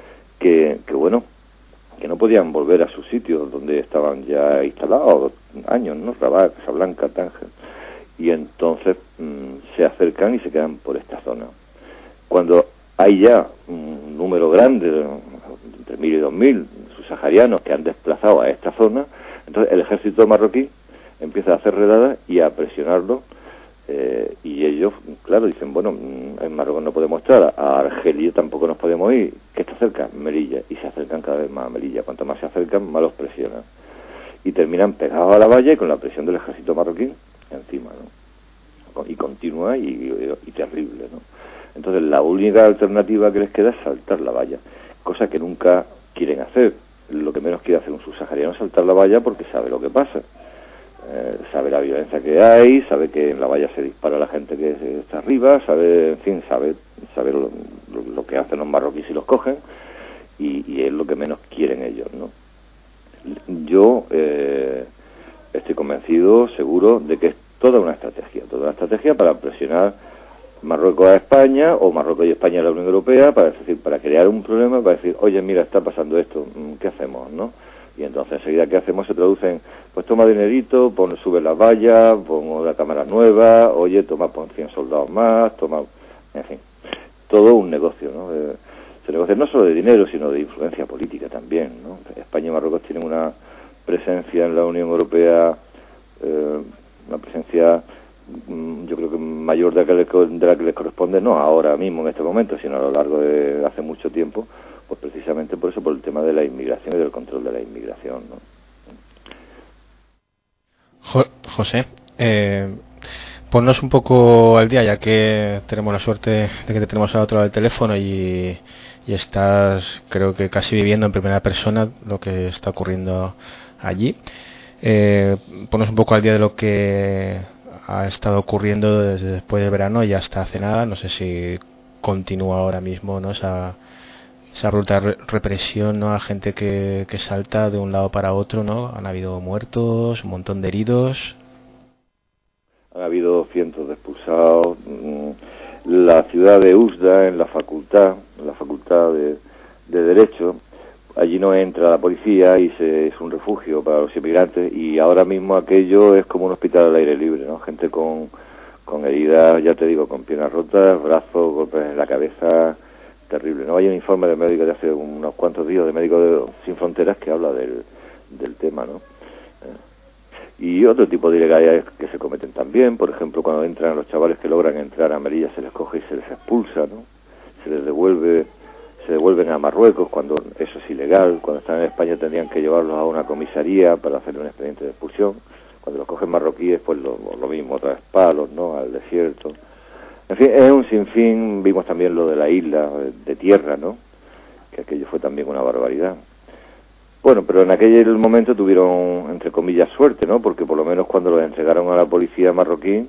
que, que bueno, que no podían volver a sus sitios donde estaban ya instalados años, ¿no? Rabat, Casablanca, Tánger. Y entonces mmm, se acercan y se quedan por esta zona. Cuando hay ya un número grande, entre mil y dos mil subsaharianos que han desplazado a esta zona, entonces el ejército marroquí empieza a hacer redadas y a presionarlo Eh, y ellos, claro, dicen, bueno, en Marruecos no podemos estar, a Argelia tampoco nos podemos ir. ¿Qué está cerca? Melilla. Y se acercan cada vez más a Melilla. Cuanto más se acercan, más los presionan. Y terminan pegados a la valla y con la presión del ejército marroquí encima, ¿no? Y continua y, y, y terrible, ¿no? Entonces la única alternativa que les queda es saltar la valla, cosa que nunca quieren hacer. Lo que menos quiere hacer un subsahariano es saltar la valla porque sabe lo que pasa. Eh, sabe la violencia que hay, sabe que en la valla se dispara a la gente que está arriba, sabe, en fin, sabe, sabe lo, lo, lo que hacen los marroquíes si los cogen, y, y es lo que menos quieren ellos, ¿no? Yo eh, estoy convencido, seguro, de que es toda una estrategia, toda una estrategia para presionar Marruecos a España, o Marruecos y España a la Unión Europea, para decir, para crear un problema, para decir, oye, mira, está pasando esto, ¿qué hacemos, no? Y entonces enseguida que hacemos se traduce en, pues toma dinerito, pon, sube las vallas, pon la cámara nueva, oye, toma, pon cien soldados más, toma, en fin, todo un negocio, ¿no? Eh, se negocia no solo de dinero, sino de influencia política también, ¿no? España y Marruecos tienen una presencia en la Unión Europea, eh, una presencia, mm, yo creo que mayor de la que, les, de la que les corresponde, no ahora mismo, en este momento, sino a lo largo de hace mucho tiempo, pues precisamente por eso, por el tema de la inmigración y del control de la inmigración, ¿no? Jo- José, eh, ponnos un poco al día, ya que tenemos la suerte de que te tenemos al otro lado del teléfono y, y estás, creo que casi viviendo en primera persona lo que está ocurriendo allí. Eh, ponnos un poco al día de lo que ha estado ocurriendo desde después de verano y hasta hace nada. No sé si continúa ahora mismo, ¿no?, esa esa brutal re- represión, ¿no?, a gente que, que salta de un lado para otro, ¿no? Han habido muertos, un montón de heridos. Han habido cientos de expulsados. La ciudad de Usda, en la facultad, en la facultad de, de Derecho, allí no entra la policía y se, es un refugio para los inmigrantes, y ahora mismo aquello es como un hospital al aire libre, ¿no? Gente con, con heridas, ya te digo, con piernas rotas, brazos, golpes en la cabeza, terrible, ¿no? Hay un informe de médicos de hace unos cuantos días de Médicos de, Sin Fronteras que habla del, del tema, ¿no? Eh, y otro tipo de ilegalidades que se cometen también, por ejemplo, cuando entran los chavales que logran entrar a Melilla, se les coge y se les expulsa, ¿no? Se les devuelve, se devuelven a Marruecos cuando eso es ilegal. Cuando están en España tendrían que llevarlos a una comisaría para hacer un expediente de expulsión. Cuando los cogen marroquíes, pues lo, lo mismo, otra vez palos, ¿no?, al desierto. En fin, es un sinfín. Vimos también lo de la isla de tierra, ¿no?, que aquello fue también una barbaridad. Bueno, pero en aquel momento tuvieron, entre comillas, suerte, ¿no?, porque por lo menos cuando los entregaron a la policía marroquí,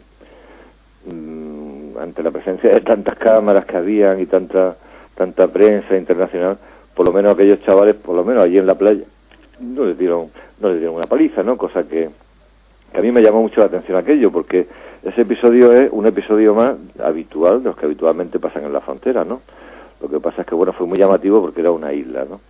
mmm, ante la presencia de tantas cámaras que habían y tanta tanta prensa internacional, por lo menos aquellos chavales, por lo menos allí en la playa, no les dieron no les dieron una paliza, ¿no?, cosa que, que a mí me llamó mucho la atención aquello, porque ese episodio es un episodio más habitual de los que habitualmente pasan en la frontera, ¿no? Lo que pasa es que, bueno, fue muy llamativo porque era una isla, ¿no?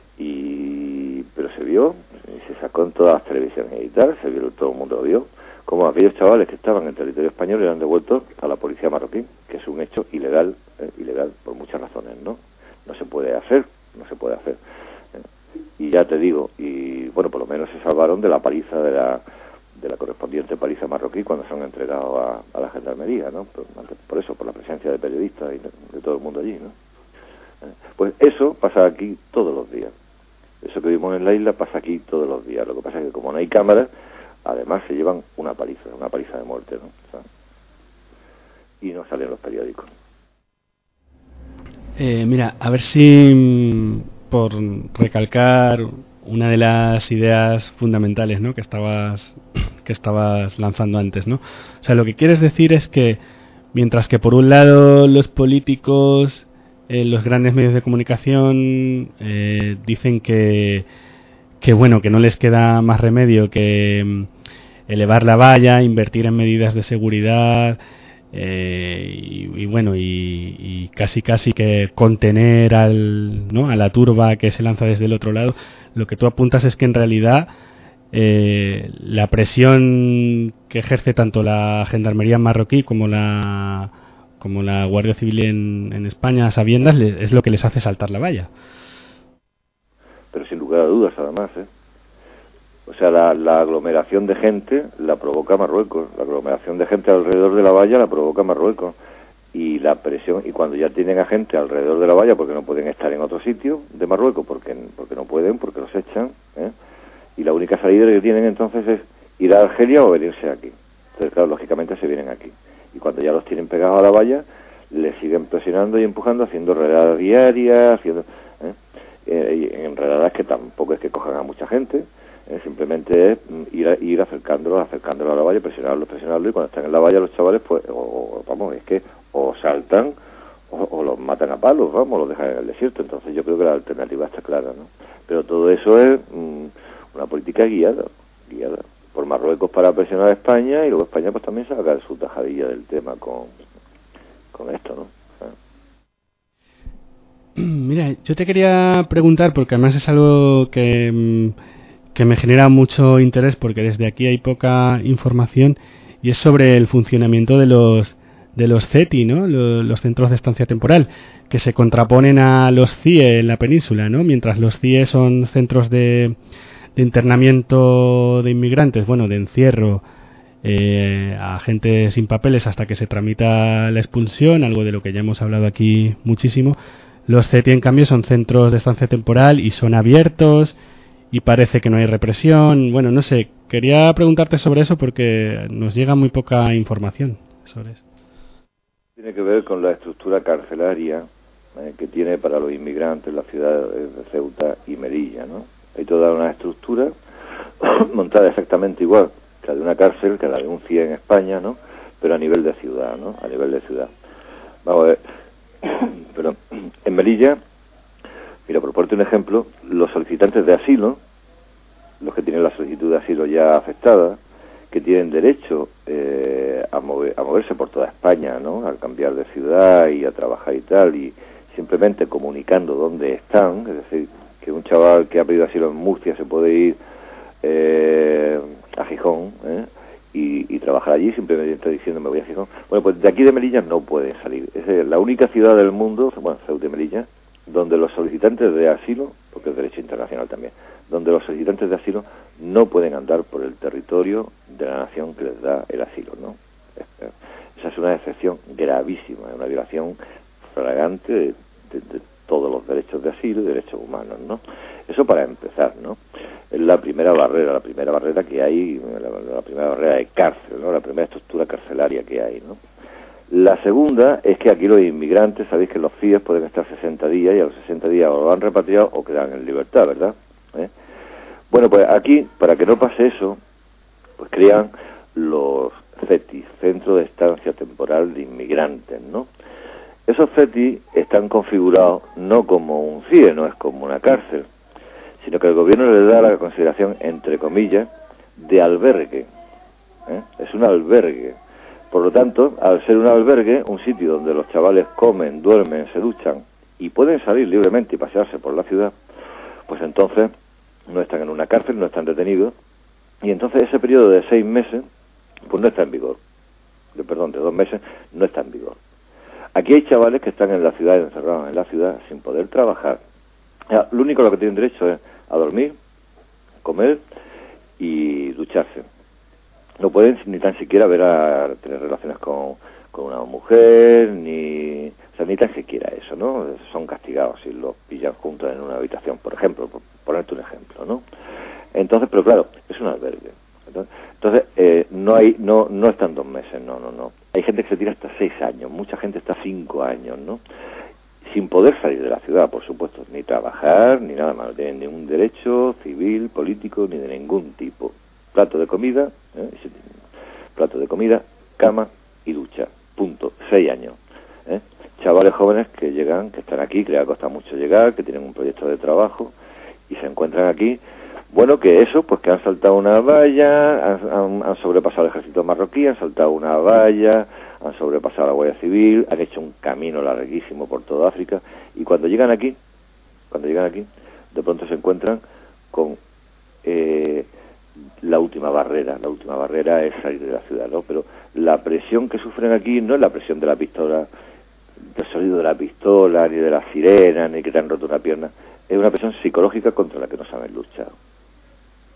Y pero se vio, y se sacó en todas las televisiones y tal, se vio, todo el mundo lo vio, como aquellos chavales que estaban en territorio español eran devueltos a la policía marroquí, que es un hecho ilegal, eh, ilegal por muchas razones, ¿no? No se puede hacer, no se puede hacer. Eh, y ya te digo, y bueno, por lo menos se salvaron de la paliza de la de la correspondiente paliza marroquí cuando son entregados a, a la gendarmería, ¿no? Por, por eso, por la presencia de periodistas y de, de todo el mundo allí, ¿no? Eh, pues eso pasa aquí todos los días. Eso que vimos en la isla pasa aquí todos los días. Lo que pasa es que como no hay cámaras, además se llevan una paliza, una paliza de muerte, ¿no? O sea, y no salen los periódicos. Eh, mira, a ver si, por recalcar una de las ideas fundamentales, ¿no?, que estabas que estabas lanzando antes, ¿no? O sea, lo que quieres decir es que mientras que por un lado los políticos, eh, los grandes medios de comunicación eh, dicen que que bueno, que no les queda más remedio que elevar la valla, invertir en medidas de seguridad, eh, y, y bueno, y, y casi casi que contener al, ¿no?, a la turba que se lanza desde el otro lado. Lo que tú apuntas es que en realidad eh, la presión que ejerce tanto la gendarmería marroquí como la como la Guardia Civil en, en España a sabiendas le, es lo que les hace saltar la valla. Pero sin lugar a dudas, además, ¿eh? O sea, la, la aglomeración de gente la provoca Marruecos, la aglomeración de gente alrededor de la valla la provoca Marruecos, y la presión, y cuando ya tienen a gente alrededor de la valla porque no pueden estar en otro sitio de Marruecos, porque porque no pueden, porque los echan, ¿eh? Y la única salida que tienen entonces es ir a Argelia o venirse aquí. Entonces, claro, lógicamente se vienen aquí. Y cuando ya los tienen pegados a la valla, les siguen presionando y empujando, haciendo redadas diarias, haciendo ¿eh? Eh, y en redadas que tampoco es que cojan a mucha gente, ¿eh? Simplemente es ir, a, ir acercándolos, acercándolos a la valla, presionarlos, presionarlos, y cuando están en la valla los chavales, pues, o, vamos, es que o saltan o, o los matan a palos, vamos, los dejan en el desierto. Entonces yo creo que la alternativa está clara, ¿no? Pero todo eso es mmm, una política guiada, guiada por Marruecos para presionar a España, y luego España pues también saca su tajadilla del tema con, con esto, ¿no? Mira, yo te quería preguntar, porque además es algo que, que me genera mucho interés, porque desde aquí hay poca información, y es sobre el funcionamiento de los de los C E T I, ¿no? Los, los centros de estancia temporal, que se contraponen a los C I E en la península, ¿no? Mientras los C I E son centros de, de internamiento de inmigrantes, bueno, de encierro eh, a gente sin papeles hasta que se tramita la expulsión, algo de lo que ya hemos hablado aquí muchísimo. Los C E T I, en cambio, son centros de estancia temporal y son abiertos y parece que no hay represión. Bueno, no sé, quería preguntarte sobre eso porque nos llega muy poca información sobre eso. Tiene que ver con la estructura carcelaria eh, que tiene para los inmigrantes la ciudad de Ceuta y Melilla, ¿no? Hay toda una estructura montada exactamente igual que la de una cárcel, que la de un C I E en España, ¿no? Pero a nivel de ciudad, ¿no? A nivel de ciudad. Vamos a ver. Pero en Melilla, mira, por ponerte un ejemplo, los solicitantes de asilo, los que tienen la solicitud de asilo ya aceptada, que tienen derecho eh, a, mover, a moverse por toda España, ¿no? Al cambiar de ciudad y a trabajar y tal, y simplemente comunicando dónde están, es decir, que un chaval que ha pedido asilo en Murcia se puede ir eh, a Gijón, ¿eh? Y, y trabajar allí, simplemente está diciendo me voy a Gijón. Bueno, pues de aquí de Melilla no pueden salir. Es la única ciudad del mundo, bueno, Ceuta y Melilla, donde los solicitantes de asilo, porque es derecho internacional también, donde los solicitantes de asilo no pueden andar por el territorio de la nación que les da el asilo, ¿no? Esa es una excepción gravísima, una violación flagrante de, de, de todos los derechos de asilo y derechos humanos, ¿no? Eso para empezar, ¿no? Es la primera barrera, la primera barrera que hay, la, la primera barrera de cárcel, ¿no? La primera estructura carcelaria que hay, ¿no? La segunda es que aquí los inmigrantes, sabéis que los C I E pueden estar sesenta días y a los sesenta días o lo han repatriado o quedan en libertad, ¿verdad? ¿Eh? Bueno, pues aquí, para que no pase eso, pues crean los C E T I, Centro de Estancia Temporal de Inmigrantes, ¿no? Esos C E T I están configurados no como un C I E, no es como una cárcel, sino que el gobierno les da la consideración, entre comillas, de albergue. ¿Eh? Es un albergue. Por lo tanto, al ser un albergue, un sitio donde los chavales comen, duermen, se duchan y pueden salir libremente y pasearse por la ciudad, pues entonces no están en una cárcel, no están detenidos, y entonces ese periodo de seis meses, pues no está en vigor. De, perdón, de dos meses, no está en vigor. Aquí hay chavales que están en la ciudad, encerrados en la ciudad, sin poder trabajar. Ya, lo único a lo que tienen derecho es a dormir, comer y ducharse. No pueden ni tan siquiera ver a tener relaciones con, con una mujer, ni, o sea, ni tan siquiera eso, ¿no? Son castigados si los pillan juntos en una habitación, por ejemplo, por ponerte un ejemplo, ¿no? Entonces, pero claro, es un albergue. Entonces, entonces eh, no hay, no, no están dos meses, no, no, no. Hay gente que se tira hasta seis años, mucha gente está cinco años, ¿no? Sin poder salir de la ciudad, por supuesto, ni trabajar, ni nada más, no tienen ningún derecho civil, político, ni de ningún tipo. Plato de comida, ¿eh? plato de comida, cama y ducha, punto, seis años. ¿eh? Chavales jóvenes que llegan, que están aquí, que les ha costado mucho llegar, que tienen un proyecto de trabajo y se encuentran aquí. Bueno, que eso, pues que han saltado una valla, han, han, han sobrepasado el ejército marroquí, han saltado una valla, han sobrepasado la Guardia Civil, han hecho un camino larguísimo por toda África, y cuando llegan aquí, cuando llegan aquí, de pronto se encuentran con eh, la última barrera. La última barrera es salir de la ciudad, ¿no? Pero la presión que sufren aquí no es la presión de la pistola, del sonido de la pistola, ni de la sirena, ni que te han roto una pierna, es una presión psicológica contra la que no saben luchar.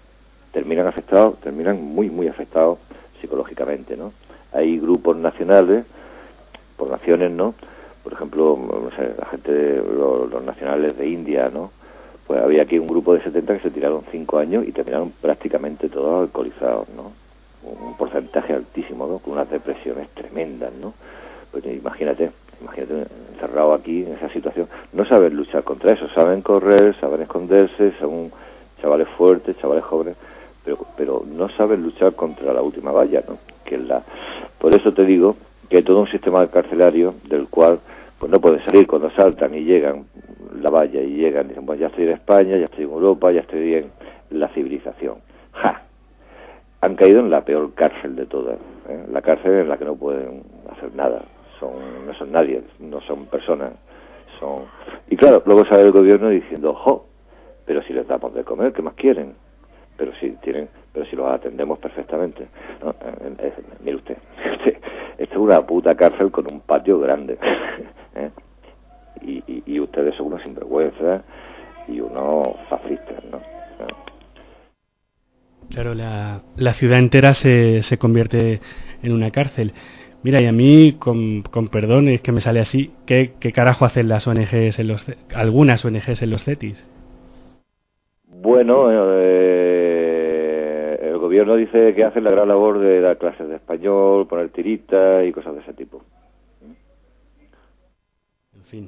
terminan afectados, terminan muy, muy afectados psicológicamente, ¿no? Hay grupos nacionales, por naciones, ¿no? Por ejemplo, no sé, la gente, de, los, los nacionales de India, ¿no? Pues había aquí un grupo de setenta que se tiraron cinco años y terminaron prácticamente todos alcoholizados, ¿no? Un porcentaje altísimo, ¿no? Con unas depresiones tremendas, ¿no? Pues imagínate, imagínate encerrado aquí en esa situación. No saben luchar contra eso, saben correr, saben esconderse, son chavales fuertes, chavales jóvenes, pero pero no saben luchar contra la última valla, ¿no? Que es la... Por eso te digo que hay todo un sistema carcelario del cual pues no pueden salir. Cuando saltan y llegan la valla y llegan, dicen, pues ya estoy en España, ya estoy en Europa, ya estoy en la civilización. ¡Ja! Han caído en la peor cárcel de todas, ¿eh? La cárcel en la que no pueden hacer nada, son no son nadie, no son personas, son... Y claro, luego sale el gobierno diciendo, ¡jo! Pero si les damos de comer, ¿qué más quieren? Pero si tienen, pero si los atendemos perfectamente. No, eh, eh, mire usted, este, esto es una puta cárcel con un patio grande, ¿eh? y, y, y ustedes son unos sinvergüenzas y unos fascistas, ¿no? Claro, la, la ciudad entera se, se convierte en una cárcel. Mira, y a mí, con, con perdón, es que me sale así, ¿qué, qué carajo hacen las O N Ges en los, algunas O N Ges en los CETIs? Bueno, eh, el gobierno dice que hacen la gran labor de dar clases de español, poner tiritas y cosas de ese tipo. En fin.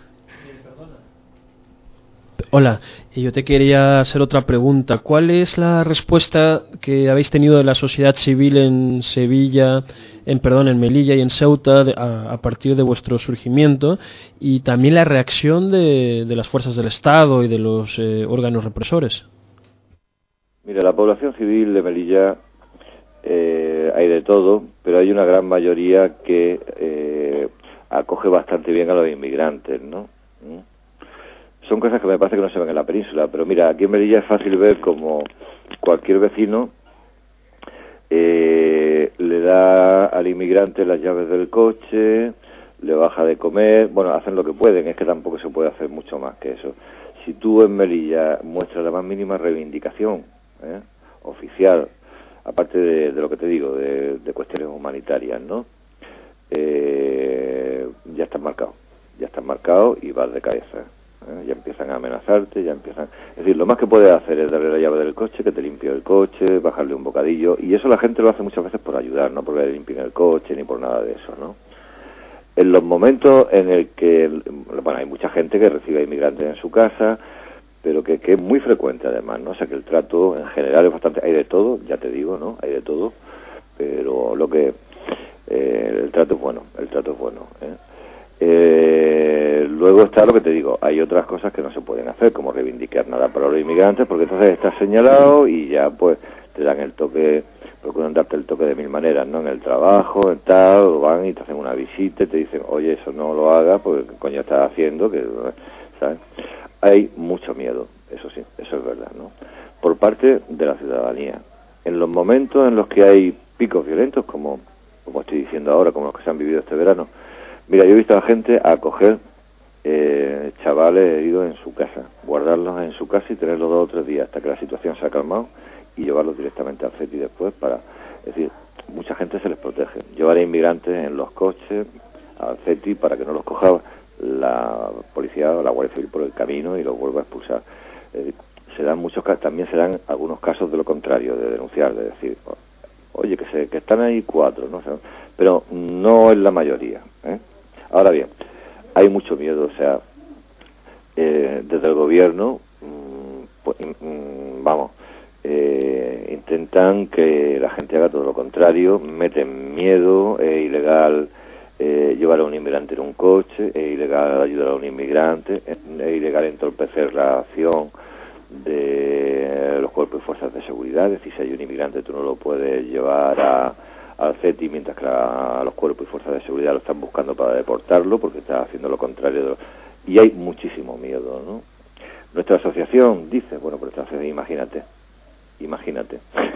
Hola, y yo te quería hacer otra pregunta. ¿Cuál es la respuesta que habéis tenido de la sociedad civil en Sevilla, en perdón, en Melilla y en Ceuta de, a, a partir de vuestro surgimiento, y también la reacción de, de las fuerzas del Estado y de los eh, órganos represores? Mira, la población civil de Melilla eh, hay de todo, pero hay una gran mayoría que eh, acoge bastante bien a los inmigrantes, ¿no? ¿Mm? Son cosas que me parece que no se ven en la península, pero mira, aquí en Melilla es fácil ver como cualquier vecino eh, le da al inmigrante las llaves del coche, le baja de comer, bueno, hacen lo que pueden, es que tampoco se puede hacer mucho más que eso. Si tú en Melilla muestras la más mínima reivindicación ¿eh? oficial, aparte de, de lo que te digo, de, de cuestiones humanitarias, ¿no? Eh, ya estás marcado, ya estás marcado y vas de cabeza. ¿Eh? Ya empiezan a amenazarte, ya empiezan... Es decir, lo más que puedes hacer es darle la llave del coche, que te limpie el coche, bajarle un bocadillo, y eso la gente lo hace muchas veces por ayudar, no porque le limpien el coche ni por nada de eso, ¿no? En los momentos en el que... Bueno, hay mucha gente que recibe a inmigrantes en su casa, pero que, que es muy frecuente además, ¿no? O sea, que el trato en general es bastante... Hay de todo, ya te digo, ¿no? Hay de todo, pero lo que... Eh, el trato es bueno, el trato es bueno, ¿eh? Eh, luego está lo que te digo, hay otras cosas que no se pueden hacer, como reivindicar nada para los inmigrantes, porque entonces estás señalado y ya pues te dan el toque, procuran darte el toque de mil maneras, ¿no? En el trabajo, en tal, o van y te hacen una visita y te dicen, oye, eso no lo hagas, porque ¿qué coño estás haciendo? Que, ¿sabes? Hay mucho miedo, eso sí, eso es verdad, ¿no? Por parte de la ciudadanía. En los momentos en los que hay picos violentos, como, como estoy diciendo ahora, como los que se han vivido este verano, mira, yo he visto a gente acoger eh, chavales heridos en su casa, guardarlos en su casa y tenerlos dos o tres días hasta que la situación se ha calmado y llevarlos directamente al CETI después para... Es decir, mucha gente se les protege. Llevar a inmigrantes en los coches al CETI para que no los coja la policía o la Guardia Civil por el camino y los vuelva a expulsar. Es decir, se dan muchos casos, también se dan algunos casos de lo contrario, de denunciar, de decir, oye, que, se, que están ahí cuatro, ¿no? Pero no es la mayoría, ¿eh? Ahora bien, hay mucho miedo, o sea, eh, desde el gobierno, mmm, pues, mmm, vamos, eh, intentan que la gente haga todo lo contrario, meten miedo, es ilegal eh, llevar a un inmigrante en un coche, es ilegal ayudar a un inmigrante, es, es ilegal entorpecer la acción de los cuerpos y fuerzas de seguridad, es decir, si hay un inmigrante tú no lo puedes llevar a al CETI mientras que la, los cuerpos y fuerzas de seguridad lo están buscando para deportarlo porque está haciendo lo contrario de lo... y hay muchísimo miedo, ¿no? Nuestra asociación dice, bueno, pero esta asociación, imagínate imagínate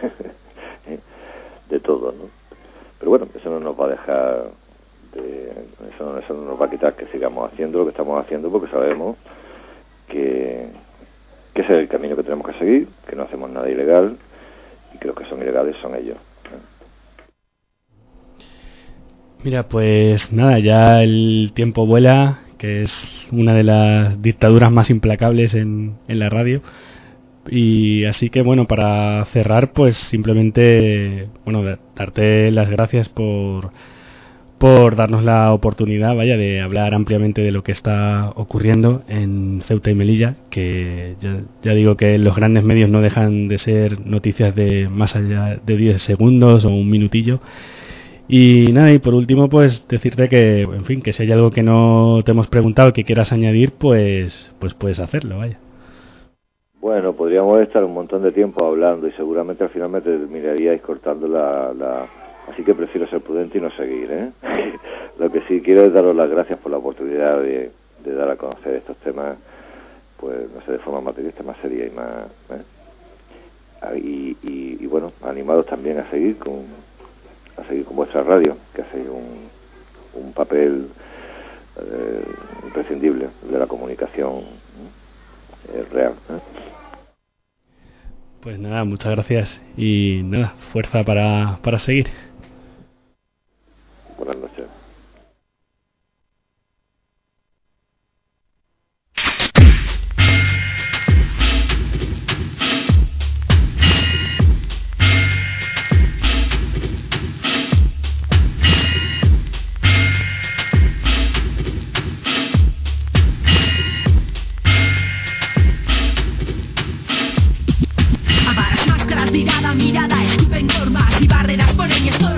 de todo, ¿no? Pero bueno, eso no nos va a dejar de, eso, eso no nos va a quitar que sigamos haciendo lo que estamos haciendo, porque sabemos que, que ese es el camino que tenemos que seguir, que no hacemos nada ilegal y creo que son ilegales son ellos. Mira, pues nada, ya el tiempo vuela, que es una de las dictaduras más implacables en, en la radio. Y así que bueno, para cerrar, pues simplemente, bueno, darte las gracias por, por darnos la oportunidad, vaya, de hablar ampliamente de lo que está ocurriendo en Ceuta y Melilla, que ya, ya digo que los grandes medios no dejan de ser noticias de más allá de diez segundos o un minutillo. Y nada, y por último, pues decirte que, en fin, que si hay algo que no te hemos preguntado que quieras añadir, pues, pues puedes hacerlo, vaya. Bueno, podríamos estar un montón de tiempo hablando y seguramente al final me terminaríais cortando la, la... Así que prefiero ser prudente y no seguir, ¿eh? Lo que sí quiero es daros las gracias por la oportunidad de, de dar a conocer estos temas, pues, no sé, de forma más directa, más seria y más... ¿eh? Y, y, y bueno, animados también a seguir con... a seguir con vuestra radio, que hacéis un, un papel eh, imprescindible de la comunicación eh, real. ¿eh? Pues nada, muchas gracias y nada, fuerza para, para seguir. Buenas noches. Mirada, escupen normas y barreras, ponen el sol.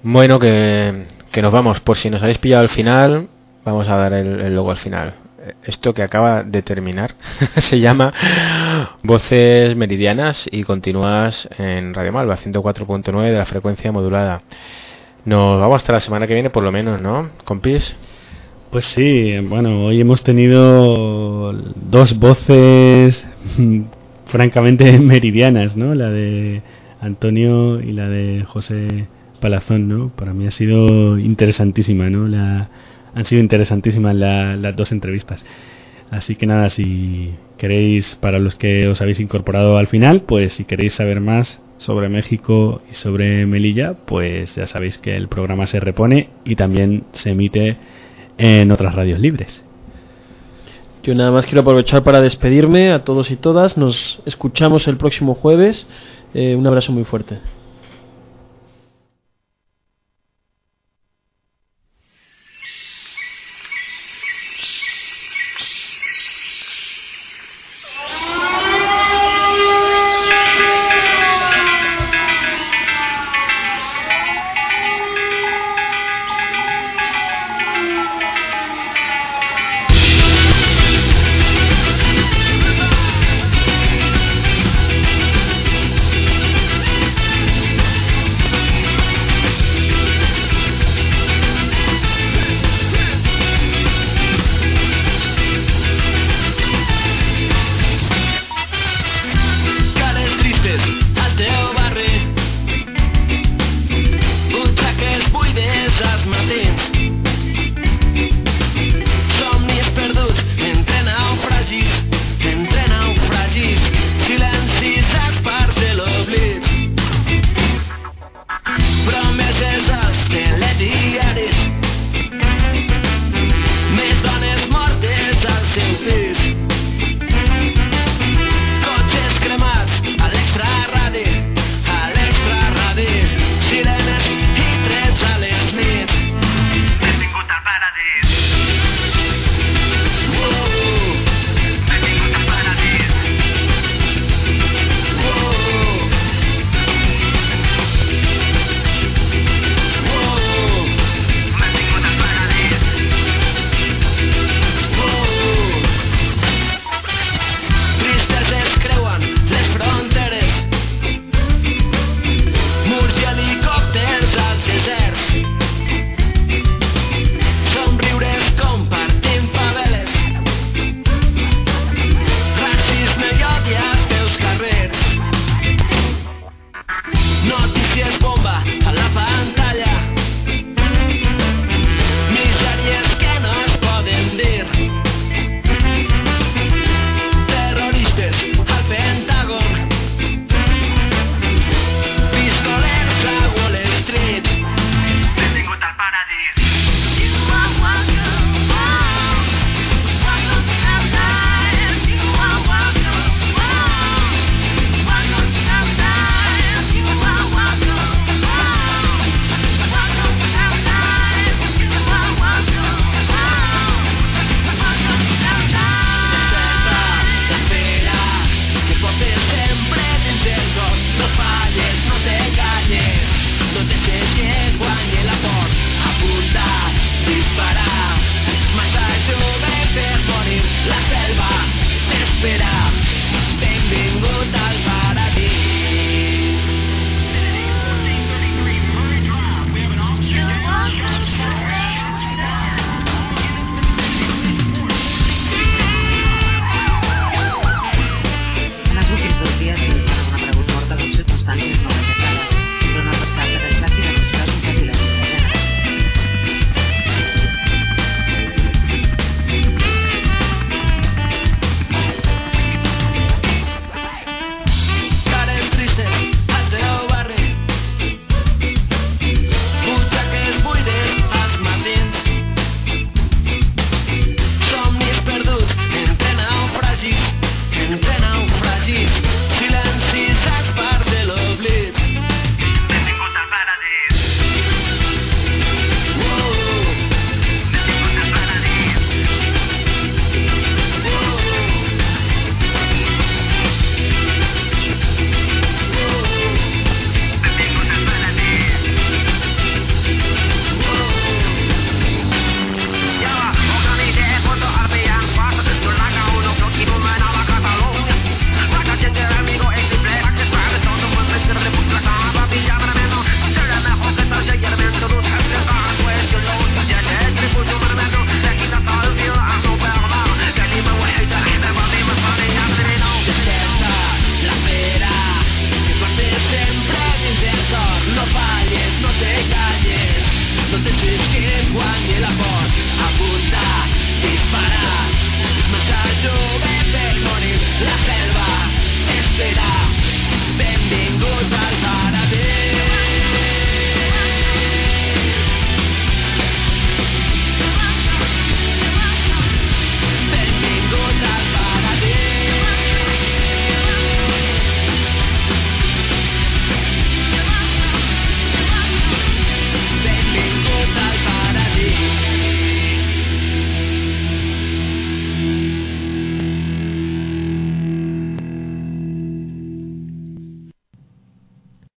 Bueno, que, que nos vamos. Por si nos habéis pillado al final, vamos a dar el, el logo al final. Esto que acaba de terminar se llama Voces Meridianas y continúas en Radio Malva ciento cuatro punto nueve de la frecuencia modulada. Nos vamos hasta la semana que viene por lo menos, ¿no, compis? Pues sí, bueno, hoy hemos tenido dos voces francamente meridianas, ¿no? La de Antonio y la de José Palazón, ¿no? Para mí ha sido interesantísima, ¿no? La Han sido interesantísimas la, las dos entrevistas. Así que nada, si queréis, para los que os habéis incorporado al final, pues si queréis saber más sobre México y sobre Melilla, pues ya sabéis que el programa se repone y también se emite en otras radios libres. Yo nada más quiero aprovechar para despedirme a todos y todas. Nos escuchamos el próximo jueves. Eh, un abrazo muy fuerte. Noticias